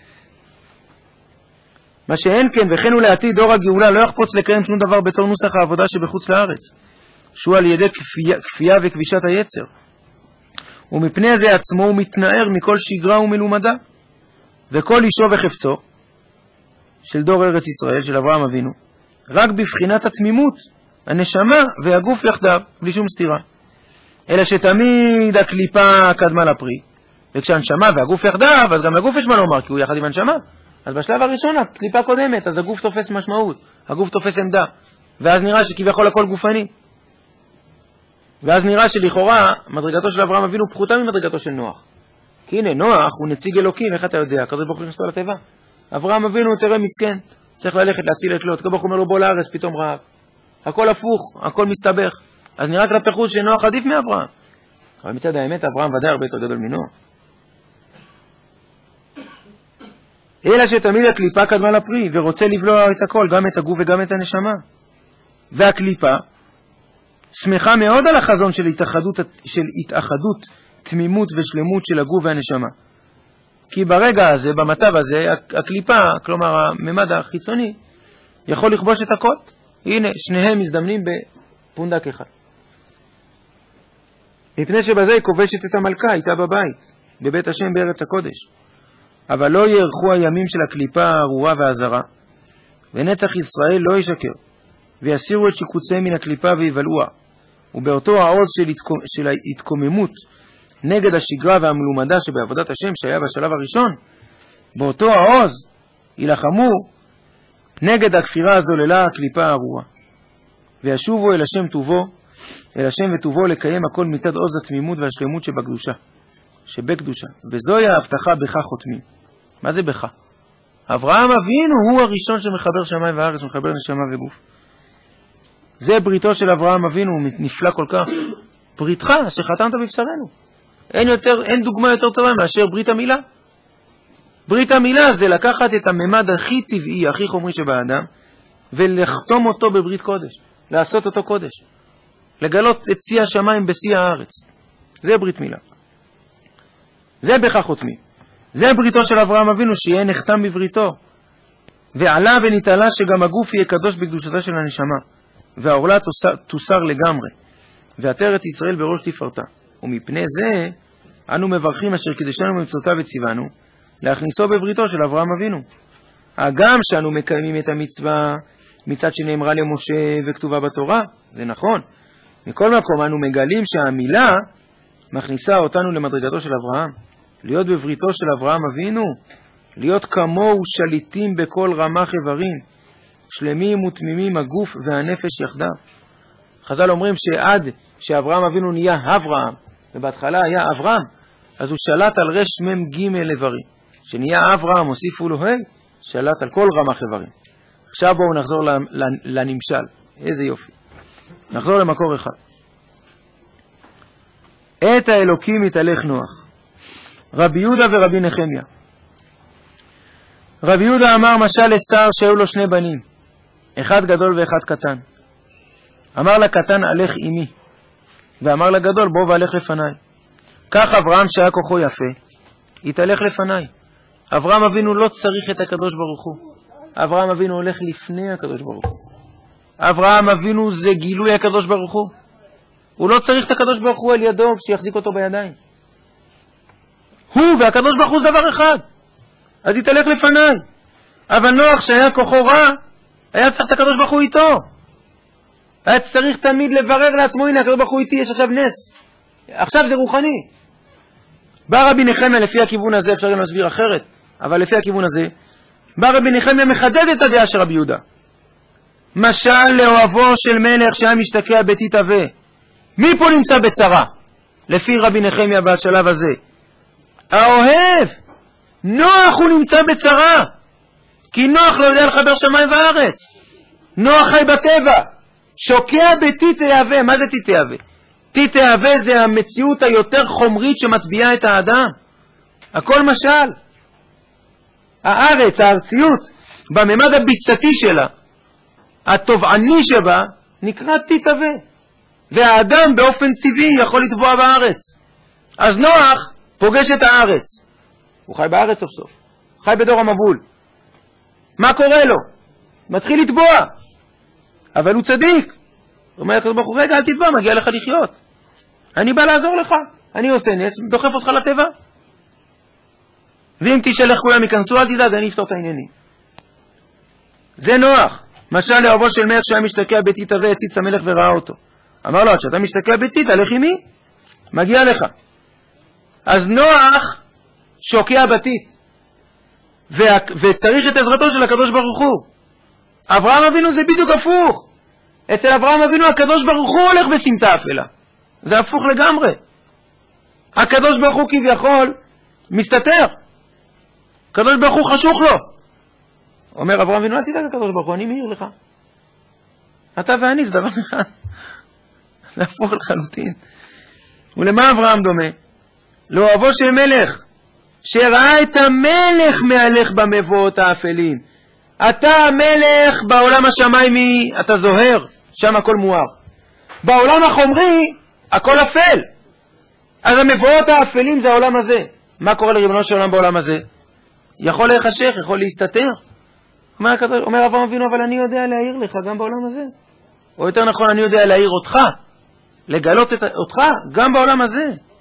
A: מה שאין כן, וכן הוא לעתיד דור הגאולה לא יחפוץ לקיים שום דבר בתור נוסח העבודה שבחוץ לארץ, שהוא על ידי כפייה, כפייה וכבישת היצר. ומפני זה עצמו הוא מתנער מכל שגרה ומלומדה. וכל אישו וחפצו של דור ארץ ישראל, של אברהם אבינו, רק בבחינת התמימות, הנשמה והגוף יחדיו, בלי שום סתירה. אלא שתמיד הקליפה קדמה לפרי. וכשהנשמה והגוף יחדיו, אז גם לגוף יש מה לומר, כי הוא יחד עם הנשמה. אז בשלב הראשון הקליפה קודמת, אז הגוף תופס משמעות, הגוף תופס עמדה, ואז נראה שכביכול הכל גופני. ואז נראה שלכאורה מדרגתו של אברהם אבינו פחותה ממדרגתו של נוח. כי הנה, נוח הוא נציג אלוקים, איך אתה יודע? הקדוש ברוך הוא נכנסו לטבע. אברהם אבינו, תראה מסכן, צריך ללכת להציל את לוט. הקדוש ברוך הוא אומר לו בוא לארץ, פתאום רעב. הכל הפוך, הכל מסתבך. אז נראה כלפי חוץ שנוח עדיף מאברהם. אבל מצד האמת, אברהם ודאי הרבה יותר גדול מנוח. אלא שתמיד הקליפה קדמה לפרי, ורוצה לבלוע את הכל, גם את הגוף וגם את הנשמה. והקליפה שמחה מאוד על החזון של התאחדות, של התאחדות, תמימות ושלמות של הגוף והנשמה. כי ברגע הזה, במצב הזה, הקליפה, כלומר הממד החיצוני, יכול לכבוש את הכל. הנה, שניהם מזדמנים בפונדק אחד. מפני שבזה היא כובשת את המלכה, איתה בבית, בבית השם בארץ הקודש. אבל לא יערכו הימים של הקליפה הארורה והזרה, ונצח ישראל לא ישקר, ויסירו את שיקוציהם מן הקליפה ויבלעוה. ובאותו העוז של, התקומ... של ההתקוממות נגד השגרה והמלומדה שבעבודת השם שהיה בשלב הראשון, באותו העוז ילחמו נגד הכפירה הזוללה הקליפה הארורה. וישובו אל השם טובו, אל השם וטובו לקיים הכל מצד עוז התמימות והשלמות שבקדושה, שבקדושה. וזוהי ההבטחה בך חותמים. מה זה בך? אברהם אבינו הוא הראשון שמחבר שמיים וארץ, מחבר נשמה וגוף. זה בריתו של אברהם אבינו, נפלא כל כך. בריתך שחתמת בבשרנו. אין יותר, אין דוגמה יותר טובה מאשר ברית המילה. ברית המילה זה לקחת את הממד הכי טבעי, הכי חומרי שבאדם, ולחתום אותו בברית קודש. לעשות אותו קודש. לגלות את שיא השמיים בשיא הארץ. זה ברית מילה. זה בך חותמים. זה בריתו של אברהם אבינו, שיהיה נחתם בבריתו. ועלה ונתעלה שגם הגוף יהיה קדוש בקדושתה של הנשמה. והעורלה תוסר לגמרי. ועטרת ישראל בראש תפארתה. ומפני זה אנו מברכים אשר קידשנו במצוותיו וציוונו להכניסו בבריתו של אברהם אבינו. הגם שאנו מקיימים את המצווה מצד שנאמרה למשה וכתובה בתורה, זה נכון. מכל מקום אנו מגלים שהמילה מכניסה אותנו למדרגתו של אברהם. להיות בבריתו של אברהם אבינו, להיות כמוהו שליטים בכל רמ"ח איברים, שלמים ותמימים הגוף והנפש יחדיו. חז"ל אומרים שעד שאברהם אבינו נהיה אברהם, ובהתחלה היה אברהם, אז הוא שלט על רש מם ג' איברים. שנהיה אברהם, הוסיפו לו, היי, שלט על כל רמ"ח איברים. עכשיו בואו נחזור לנמשל. איזה יופי. נחזור למקור אחד. את האלוקים יתהלך נוח. רבי יהודה ורבי נחמיה. רבי יהודה אמר משל לשר שהיו לו שני בנים, אחד גדול ואחד קטן. אמר לקטן הלך עמי, ואמר לגדול בוא והלך לפניי. כך אברהם שהיה כוחו יפה, יתהלך לפניי. אברהם אבינו לא צריך את הקדוש ברוך הוא. אברהם אבינו הולך לפני הקדוש ברוך הוא. אברהם אבינו זה גילוי הקדוש ברוך הוא. הוא לא צריך את הקדוש ברוך הוא על ידו שיחזיק אותו בידיים. הוא והקדוש ברוך הוא זה דבר אחד. אז יתהלך לפניי. אבל נוח שהיה כוחו רע, היה צריך את הקדוש ברוך הוא איתו. היה צריך תמיד לברר לעצמו, הנה הקדוש ברוך הוא איתי, יש עכשיו נס. עכשיו זה רוחני. בא רבי נחמיה לפי הכיוון הזה, אפשר גם להסביר אחרת, אבל לפי הכיוון הזה, בא רבי נחמיה מחדד את הדעה של רבי יהודה. משל לאוהבו של מלך שהיה משתקע בתתהווה. מי פה נמצא בצרה? לפי רבי נחמיה בשלב הזה. האוהב. נוח הוא נמצא בצרה. כי נוח לא יודע לחבר שמיים וארץ. נוח חי בטבע. שוקע בתתהווה. מה זה תתהווה? תתהווה זה המציאות היותר חומרית שמטביעה את האדם. הכל משל. הארץ, הארציות, בממד הביצתי שלה, התובעני שבה, נקרא תתהווה. והאדם באופן טבעי יכול לטבוע בארץ. אז נוח פוגש את הארץ. הוא חי בארץ סוף סוף. חי בדור המבול. מה קורה לו? מתחיל לטבוע. אבל הוא צדיק. הוא אומר, רגע, אל תטבע, מגיע לך לחיות. אני בא לעזור לך. אני עושה נס, דוחף אותך לטבע. ואם תשלח כולם ייכנסו, אל תדאג, אני אפתור את העניינים. זה נוח. משל לאהובו של מלך שהיה משתקע בתתהווה, הציץ המלך וראה אותו. אמר לו, כשאתה משתקע בתית, הלך עמי. מגיע לך. אז נוח שוקע בתית. וה... וצריך את עזרתו של הקדוש ברוך הוא. אברהם אבינו זה בדיוק הפוך. אצל אברהם אבינו הקדוש ברוך הוא הולך בסמטה אפלה. זה הפוך לגמרי. הקדוש ברוך הוא כביכול מסתתר. הקדוש ברוך הוא חשוך לו. אומר אברהם אבינו, אל תדאג הקדוש ברוך הוא, אני מאיר לך. אתה ואני זה דבר אחד. זה הפוך לחלוטין. ולמה אברהם דומה? לאוהבו של מלך, שראה את המלך מהלך במבואות האפלים. אתה המלך בעולם השמיימי, אתה זוהר, שם הכל מואר. בעולם החומרי, הכל אפל. אז המבואות האפלים זה העולם הזה. מה קורה לריבונו של עולם בעולם הזה? יכול להיחשך, יכול להסתתר. אומר, אומר אברהם אבינו, אבל אני יודע להעיר לך גם בעולם הזה. או יותר נכון, אני יודע להעיר אותך, לגלות את, אותך גם בעולם הזה.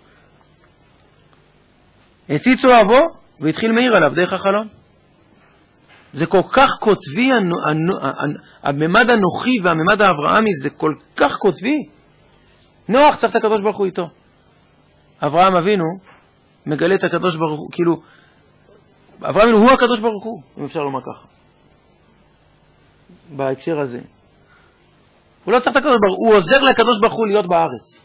A: הציצו אבו והתחיל מאיר עליו דרך החלון. זה כל כך כותבי, הממד הנוחי והממד האברהמי, זה כל כך כותבי. נוח צריך את הקדוש ברוך הוא איתו. אברהם אבינו מגלה את הקדוש ברוך הוא, כאילו, אברהם אבינו הוא הקדוש ברוך הוא, אם אפשר לומר ככה. בהקשר הזה. הוא לא צריך את הקדוש ברוך הוא, הוא עוזר לקדוש ברוך הוא להיות בארץ.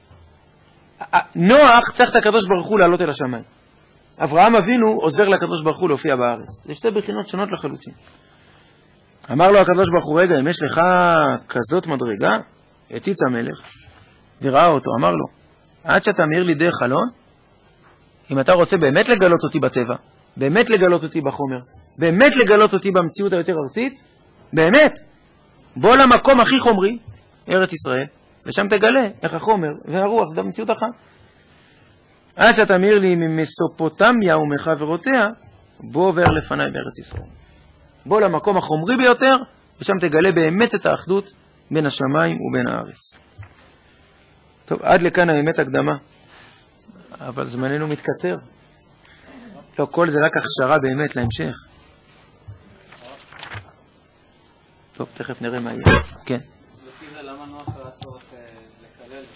A: נוח צריך את הקדוש ברוך הוא לעלות אל השמיים. אברהם אבינו עוזר לקדוש ברוך הוא להופיע בארץ. זה שתי בחינות שונות לחלוטין. אמר לו הקדוש ברוך הוא, רגע, אם יש לך כזאת מדרגה, הציץ המלך, וראה אותו, אמר לו, עד שאתה מאיר לי דרך חלון, אם אתה רוצה באמת לגלות אותי בטבע, באמת לגלות אותי בחומר, באמת לגלות אותי במציאות היותר ארצית, באמת, בוא למקום הכי חומרי, ארץ ישראל, ושם תגלה איך החומר והרוח זה במציאות אחת. עד שאתה מאיר לי ממסופוטמיה ומחברותיה, בוא עובר לפניי בארץ ישראל. בוא למקום החומרי ביותר, ושם תגלה באמת את האחדות בין השמיים ובין הארץ. טוב, עד לכאן האמת הקדמה. אבל זמננו מתקצר. לא, כל זה רק הכשרה באמת להמשך. טוב, תכף נראה מה יהיה. כן.
B: לפי זה למה נוח היה צורך לקלל את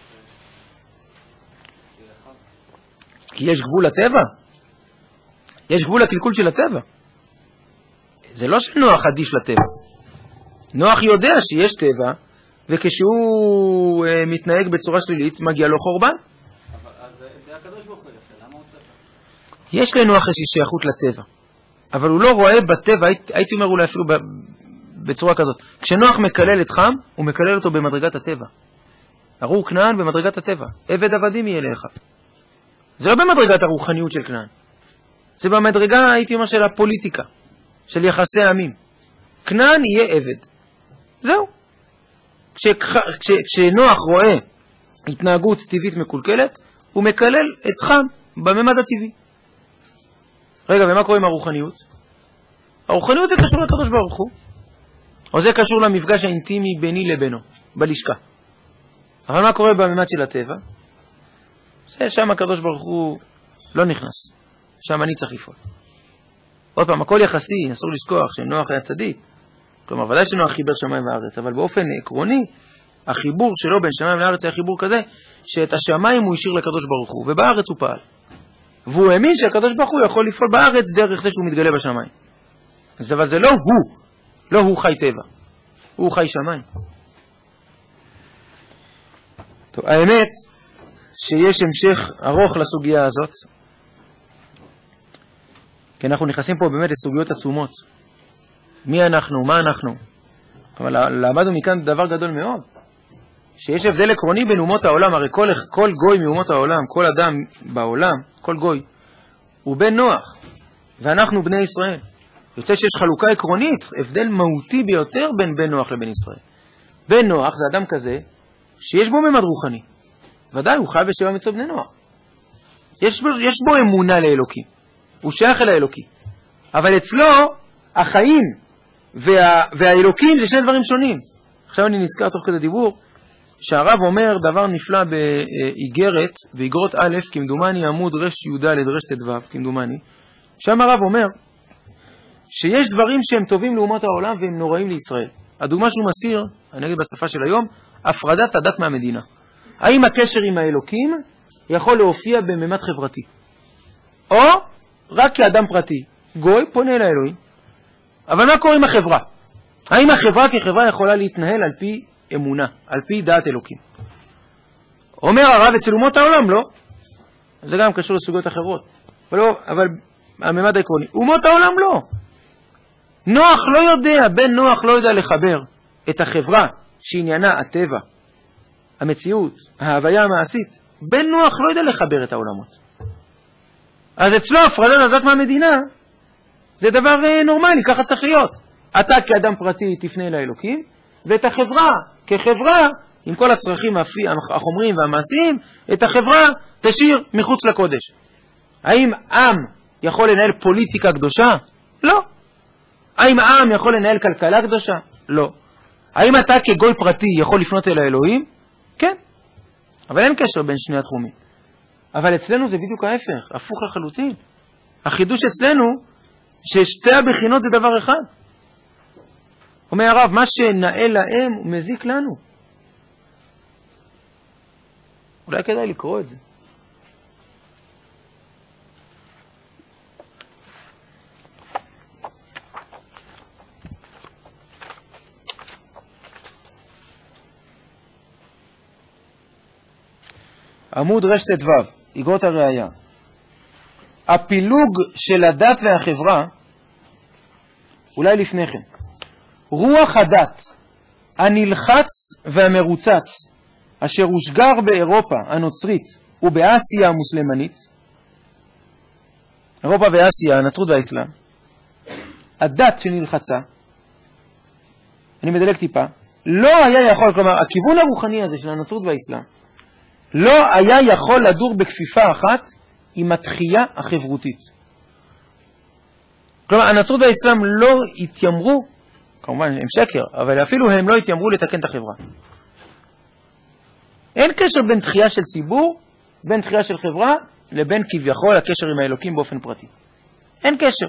B: אחד?
A: כי יש גבול לטבע. יש גבול לקלקול של הטבע. זה לא שנוח אדיש לטבע. נוח יודע שיש טבע, וכשהוא אה, מתנהג בצורה שלילית, מגיע לו חורבן.
B: אבל אז זה הקדוש ברוך הוא יעשה, למה הוא צריך?
A: יש לנוח איזושהי שייכות לטבע, אבל הוא לא רואה בטבע, הייתי, הייתי אומר אולי אפילו ב, בצורה כזאת. כשנוח מקלל את חם, הוא מקלל אותו במדרגת הטבע. ארור כנען במדרגת הטבע. עבד עבדים יהיה לאחיו. זה לא במדרגת הרוחניות של כנען. זה במדרגה, הייתי אומר, של הפוליטיקה, של יחסי העמים. כנען יהיה עבד. זהו. כש, כש, כשנוח רואה התנהגות טבעית מקולקלת, הוא מקלל את חם בממד הטבעי. רגע, ומה קורה עם הרוחניות? הרוחניות זה קשור לקדוש ברוך הוא, או זה קשור למפגש האינטימי ביני לבינו, בלשכה. אבל מה קורה בממד של הטבע? זה שם הקדוש ברוך הוא לא נכנס. שם אני צריך לפעול. עוד פעם, הכל יחסי, אסור לשכוח שנוח היה צדיק. כלומר, ודאי שנוח חיבר שמיים וארץ, אבל באופן עקרוני, החיבור שלו בין שמיים לארץ היה חיבור כזה, שאת השמיים הוא השאיר לקדוש ברוך הוא, ובארץ הוא פעל. והוא האמין שהקדוש ברוך הוא יכול לפעול בארץ דרך זה שהוא מתגלה בשמיים. אבל זה לא הוא, לא הוא חי טבע, הוא חי שמיים. טוב, האמת שיש המשך ארוך לסוגיה הזאת, כי אנחנו נכנסים פה באמת לסוגיות עצומות. מי אנחנו, מה אנחנו? אבל למדנו מכאן דבר גדול מאוד, שיש הבדל עקרוני בין אומות העולם. הרי כל, כל גוי מאומות העולם, כל אדם בעולם, כל גוי, הוא בן נוח, ואנחנו בני ישראל. יוצא שיש חלוקה עקרונית, הבדל מהותי ביותר בין בן נוח לבין ישראל. בן נוח זה אדם כזה שיש בו ממד רוחני. ודאי, הוא חי בשבע מצוות בני נוח. יש בו, יש בו אמונה לאלוקי. הוא שייך אל האלוקי. אבל אצלו החיים וה, והאלוקים זה שני דברים שונים. עכשיו אני נזכר תוך כדי דיבור, שהרב אומר דבר נפלא באיגרת, באיגרות א', כמדומני עמוד רש יהודה לדרש תדבב, כמדומני, שם הרב אומר שיש דברים שהם טובים לאומות העולם והם נוראים לישראל. הדוגמה שהוא מזכיר, אני אגיד בשפה של היום, הפרדת הדת מהמדינה. האם הקשר עם האלוקים יכול להופיע בממד חברתי? או רק כאדם פרטי, גוי פונה לאלוהים. אבל מה קורה עם החברה? האם החברה כחברה יכולה להתנהל על פי אמונה, על פי דעת אלוקים? אומר הרב, אצל אומות העולם לא. זה גם קשור לסוגיות אחרות. אבל, לא, אבל הממד העקרוני, אומות העולם לא. נוח לא יודע, בן נוח לא יודע לחבר את החברה שעניינה הטבע, המציאות, ההוויה המעשית. בן נוח לא יודע לחבר את העולמות. אז אצלו הפרדת הדת מהמדינה זה דבר נורמלי, ככה צריך להיות. אתה כאדם פרטי תפנה לאלוקים, ואת החברה כחברה, עם כל הצרכים החומריים והמעשיים, את החברה תשאיר מחוץ לקודש. האם עם יכול לנהל פוליטיקה קדושה? לא. האם עם יכול לנהל כלכלה קדושה? לא. האם אתה כגוי פרטי יכול לפנות אל האלוהים? כן. אבל אין קשר בין שני התחומים. אבל אצלנו זה בדיוק ההפך, הפוך לחלוטין. החידוש אצלנו, ששתי הבחינות זה דבר אחד. אומר הרב, מה שנאה להם הוא מזיק לנו. אולי כדאי לקרוא את זה. עמוד רשת ו', איגרות הראייה. הפילוג של הדת והחברה, אולי לפני כן, רוח הדת הנלחץ והמרוצץ, אשר הושגר באירופה הנוצרית ובאסיה המוסלמנית, אירופה ואסיה, הנצרות והאסלאם, הדת שנלחצה, אני מדלג טיפה, לא היה יכול, כלומר, הכיוון הרוחני הזה של הנצרות והאסלאם, לא היה יכול לדור בכפיפה אחת עם התחייה החברותית. כלומר, הנצרות והאסלאם לא התיימרו, כמובן הם שקר, אבל אפילו הם לא התיימרו לתקן את החברה. אין קשר בין תחייה של ציבור, בין תחייה של חברה, לבין כביכול הקשר עם האלוקים באופן פרטי. אין קשר.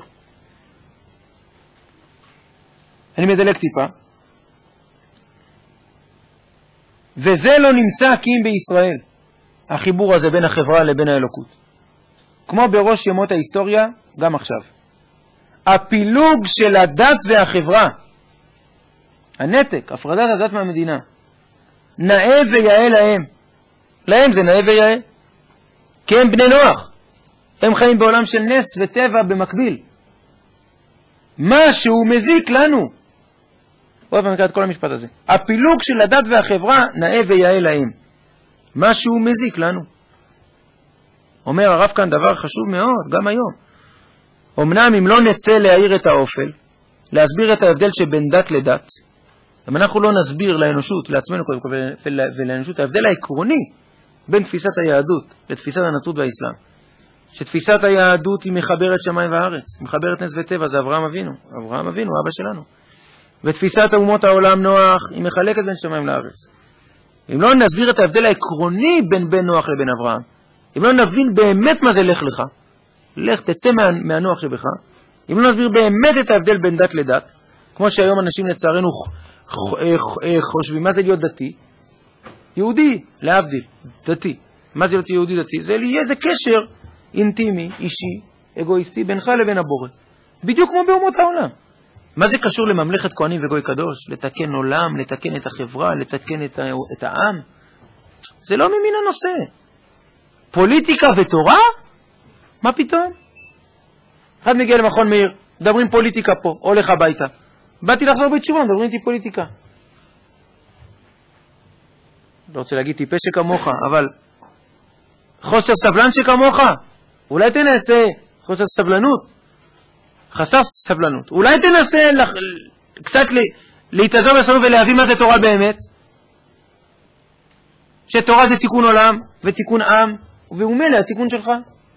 A: אני מדלג טיפה. וזה לא נמצא כי אם בישראל, החיבור הזה בין החברה לבין האלוקות. כמו בראש ימות ההיסטוריה, גם עכשיו. הפילוג של הדת והחברה, הנתק, הפרדת הדת מהמדינה, נאה ויאה להם. להם זה נאה ויאה. כי הם בני נוח. הם חיים בעולם של נס וטבע במקביל. משהו מזיק לנו. עוד פעם נקרא את כל המשפט הזה. הפילוג של הדת והחברה נאה ויאה להם. משהו מזיק לנו. אומר הרב כאן דבר חשוב מאוד, גם היום. אמנם אם לא נצא להעיר את האופל, להסביר את ההבדל שבין דת לדת, אם אנחנו לא נסביר לאנושות, לעצמנו קודם כל, ולאנושות, ההבדל העקרוני בין תפיסת היהדות לתפיסת הנצרות והאסלאם, שתפיסת היהדות היא מחברת שמיים וארץ, מחברת נס וטבע, זה אברהם אבינו, אברהם אבינו, אבא שלנו. ותפיסת אומות העולם נוח, היא מחלקת בין שמיים לארץ. אם לא נסביר את ההבדל העקרוני בין בן נוח לבין אברהם, אם לא נבין באמת מה זה לך לך, לך תצא מה, מהנוח שבך, אם לא נסביר באמת את ההבדל בין דת לדת, כמו שהיום אנשים לצערנו חושבים, מה זה להיות דתי? יהודי, להבדיל, דתי. מה זה להיות יהודי דתי? זה לי איזה קשר אינטימי, אישי, אגואיסטי, בינך לבין הבורא. בדיוק כמו באומות העולם. מה זה קשור לממלכת כהנים וגוי קדוש? לתקן עולם, לתקן את החברה, לתקן את, ה... את העם? זה לא ממין הנושא. פוליטיקה ותורה? מה פתאום? אחד מגיע למכון מאיר, מדברים פוליטיקה פה, הולך הביתה. באתי לחזור בתשובה, מדברים איתי פוליטיקה. לא רוצה להגיד טיפה שכמוך, אבל חוסר סבלן שכמוך, אולי תנסה חוסר סבלנות, חסר סבלנות. אולי תנסה לח... קצת ל... להתעזר בסבלנות ולהבין מה זה תורה באמת. שתורה זה תיקון עולם ותיקון עם, וממילא התיקון שלך.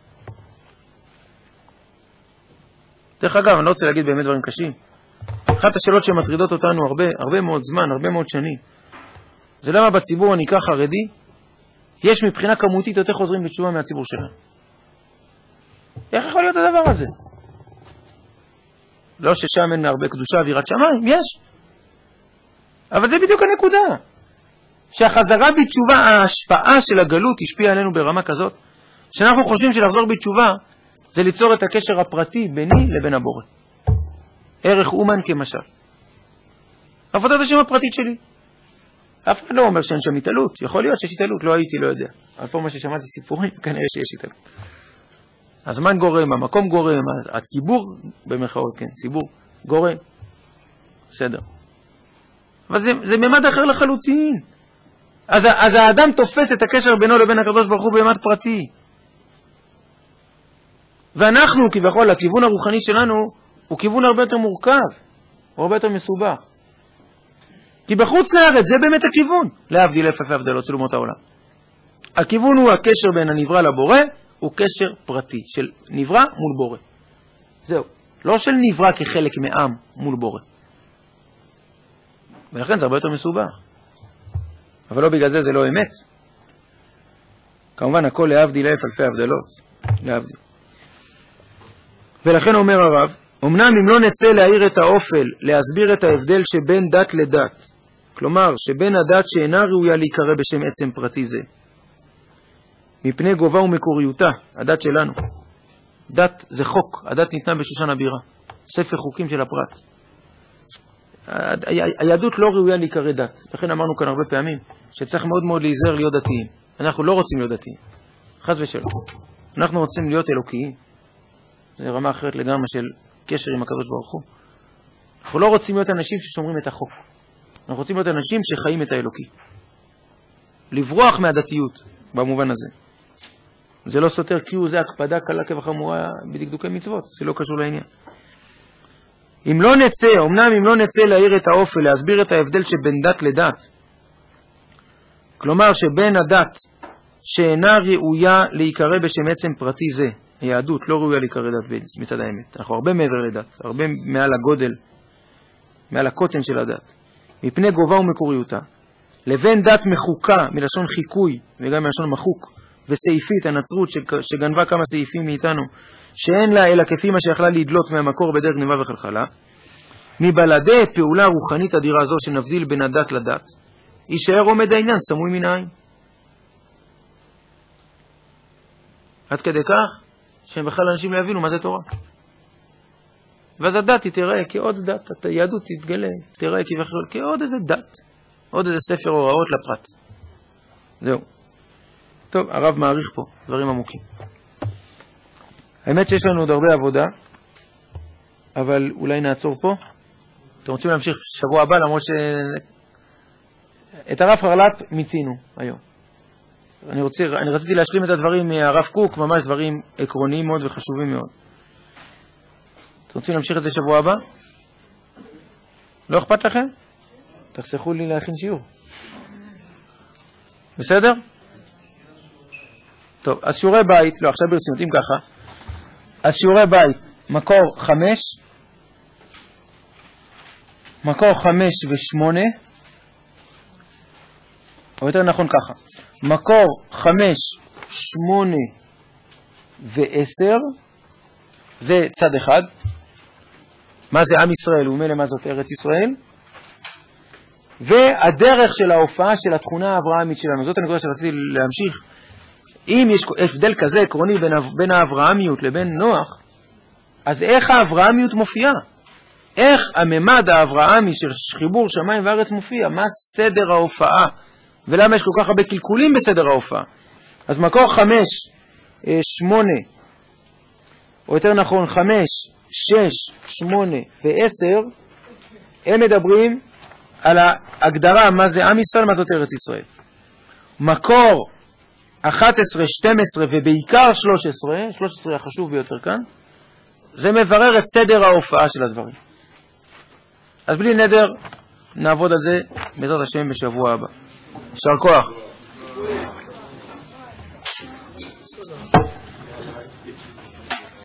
A: דרך אגב, אני לא רוצה להגיד באמת דברים קשים. אחת השאלות שמטרידות אותנו הרבה, הרבה מאוד זמן, הרבה מאוד שנים, זה למה בציבור הנקרא חרדי, יש מבחינה כמותית יותר חוזרים בתשובה מהציבור שלנו. איך יכול להיות הדבר הזה? לא ששם אין הרבה קדושה ויראת שמיים, יש. אבל זה בדיוק הנקודה. שהחזרה בתשובה, ההשפעה של הגלות השפיעה עלינו ברמה כזאת, שאנחנו חושבים שלחזור בתשובה זה ליצור את הקשר הפרטי ביני לבין הבורא. ערך אומן כמשל. עבודת השם הפרטית שלי. אף אחד לא אומר שאין שם התעלות. יכול להיות שיש התעלות, לא הייתי, לא יודע. על פה מה ששמעתי סיפורים, כנראה שיש התעלות. הזמן גורם, המקום גורם, הציבור, במרכאות, כן, ציבור, גורם. בסדר. אבל זה, זה ממד אחר לחלוטין. אז, אז האדם תופס את הקשר בינו לבין הקדוש ברוך הוא בממד פרטי. ואנחנו, כביכול, הכיוון הרוחני שלנו, הוא כיוון הרבה יותר מורכב, הוא הרבה יותר מסובך. כי בחוץ לארץ זה באמת הכיוון, להבדיל אלף אלפי הבדלות של אומות העולם. הכיוון הוא הקשר בין הנברא לבורא, הוא קשר פרטי, של נברא מול בורא. זהו, לא של נברא כחלק מעם מול בורא. ולכן זה הרבה יותר מסובך. אבל לא בגלל זה זה לא אמת. כמובן הכל להבדיל אלף אלפי הבדלות, להבדיל. ולכן אומר הרב, אמנם אם לא נצא להעיר את האופל, להסביר את ההבדל שבין דת לדת, כלומר שבין הדת שאינה ראויה להיקרא בשם עצם פרטי זה, מפני גובה ומקוריותה, הדת שלנו. דת זה חוק, הדת ניתנה בשושן הבירה, ספר חוקים של הפרט. היהדות לא ראויה להיקרא דת, לכן אמרנו כאן הרבה פעמים שצריך מאוד מאוד להיזהר להיות דתיים. אנחנו לא רוצים להיות דתיים, חס ושלום. אנחנו רוצים להיות אלוקיים. זה רמה אחרת לגמרי של קשר עם הקדוש ברוך הוא. אנחנו לא רוצים להיות אנשים ששומרים את החוק. אנחנו רוצים להיות אנשים שחיים את האלוקי. לברוח מהדתיות במובן הזה. זה לא סותר כי הוא זה הקפדה קלה כבחמורה בדקדוקי מצוות. זה לא קשור לעניין. אם לא נצא, אמנם אם לא נצא להעיר את האופל, להסביר את ההבדל שבין דת לדת, כלומר שבין הדת שאינה ראויה להיקרא בשם עצם פרטי זה, היהדות לא ראויה להיקרא דת מצד האמת. אנחנו הרבה מעבר לדת, הרבה מעל הגודל, מעל הקוטן של הדת, מפני גובה ומקוריותה, לבין דת מחוקה, מלשון חיקוי, וגם מלשון מחוק, וסעיפית, הנצרות שגנבה כמה סעיפים מאיתנו, שאין לה אלא כפי מה שיכלה להדלות מהמקור בדרך גניבה וחלחלה, מבלעדי פעולה רוחנית אדירה זו שנבדיל בין הדת לדת, יישאר עומד העניין סמוי מן העין. עד כדי כך שהם בכלל אנשים לא יבינו מה זה תורה. ואז הדת תראה כעוד דת, היהדות תתגלה, תראה כביכול כעוד איזה דת, עוד איזה ספר הוראות לפרט. זהו. טוב, הרב מעריך פה דברים עמוקים. האמת שיש לנו עוד הרבה עבודה, אבל אולי נעצור פה. אתם רוצים להמשיך שבוע הבא, למרות ש... את הרב חרל"פ מיצינו היום. אני, רוצה, אני רציתי להשלים את הדברים מהרב קוק, ממש דברים עקרוניים מאוד וחשובים מאוד. אתם רוצים להמשיך את זה שבוע הבא? לא אכפת לכם? תחסכו לי להכין שיעור. בסדר? טוב, אז שיעורי בית, לא, עכשיו ברצינות, אם ככה, אז שיעורי בית, מקור חמש, מקור חמש ושמונה, או יותר נכון ככה, מקור חמש, שמונה ועשר, זה צד אחד. מה זה עם ישראל ומילא מה זאת ארץ ישראל? והדרך של ההופעה של התכונה האברהמית שלנו, זאת הנקודה שרציתי להמשיך. אם יש הבדל כזה עקרוני בין, בין האברהמיות לבין נוח, אז איך האברהמיות מופיעה? איך הממד האברהמי של חיבור שמיים וארץ מופיע? מה סדר ההופעה? ולמה יש כל כך הרבה קלקולים בסדר ההופעה? אז מקור חמש, שמונה, או יותר נכון חמש, שש, שמונה ועשר, הם מדברים על ההגדרה מה זה עם ישראל, מה זאת ארץ ישראל. מקור אחת עשרה, שתים עשרה ובעיקר שלוש עשרה, שלוש עשרה החשוב ביותר כאן, זה מברר את סדר ההופעה של הדברים. אז בלי נדר, נעבוד על זה בעזרת השם בשבוע הבא. יישר כוח.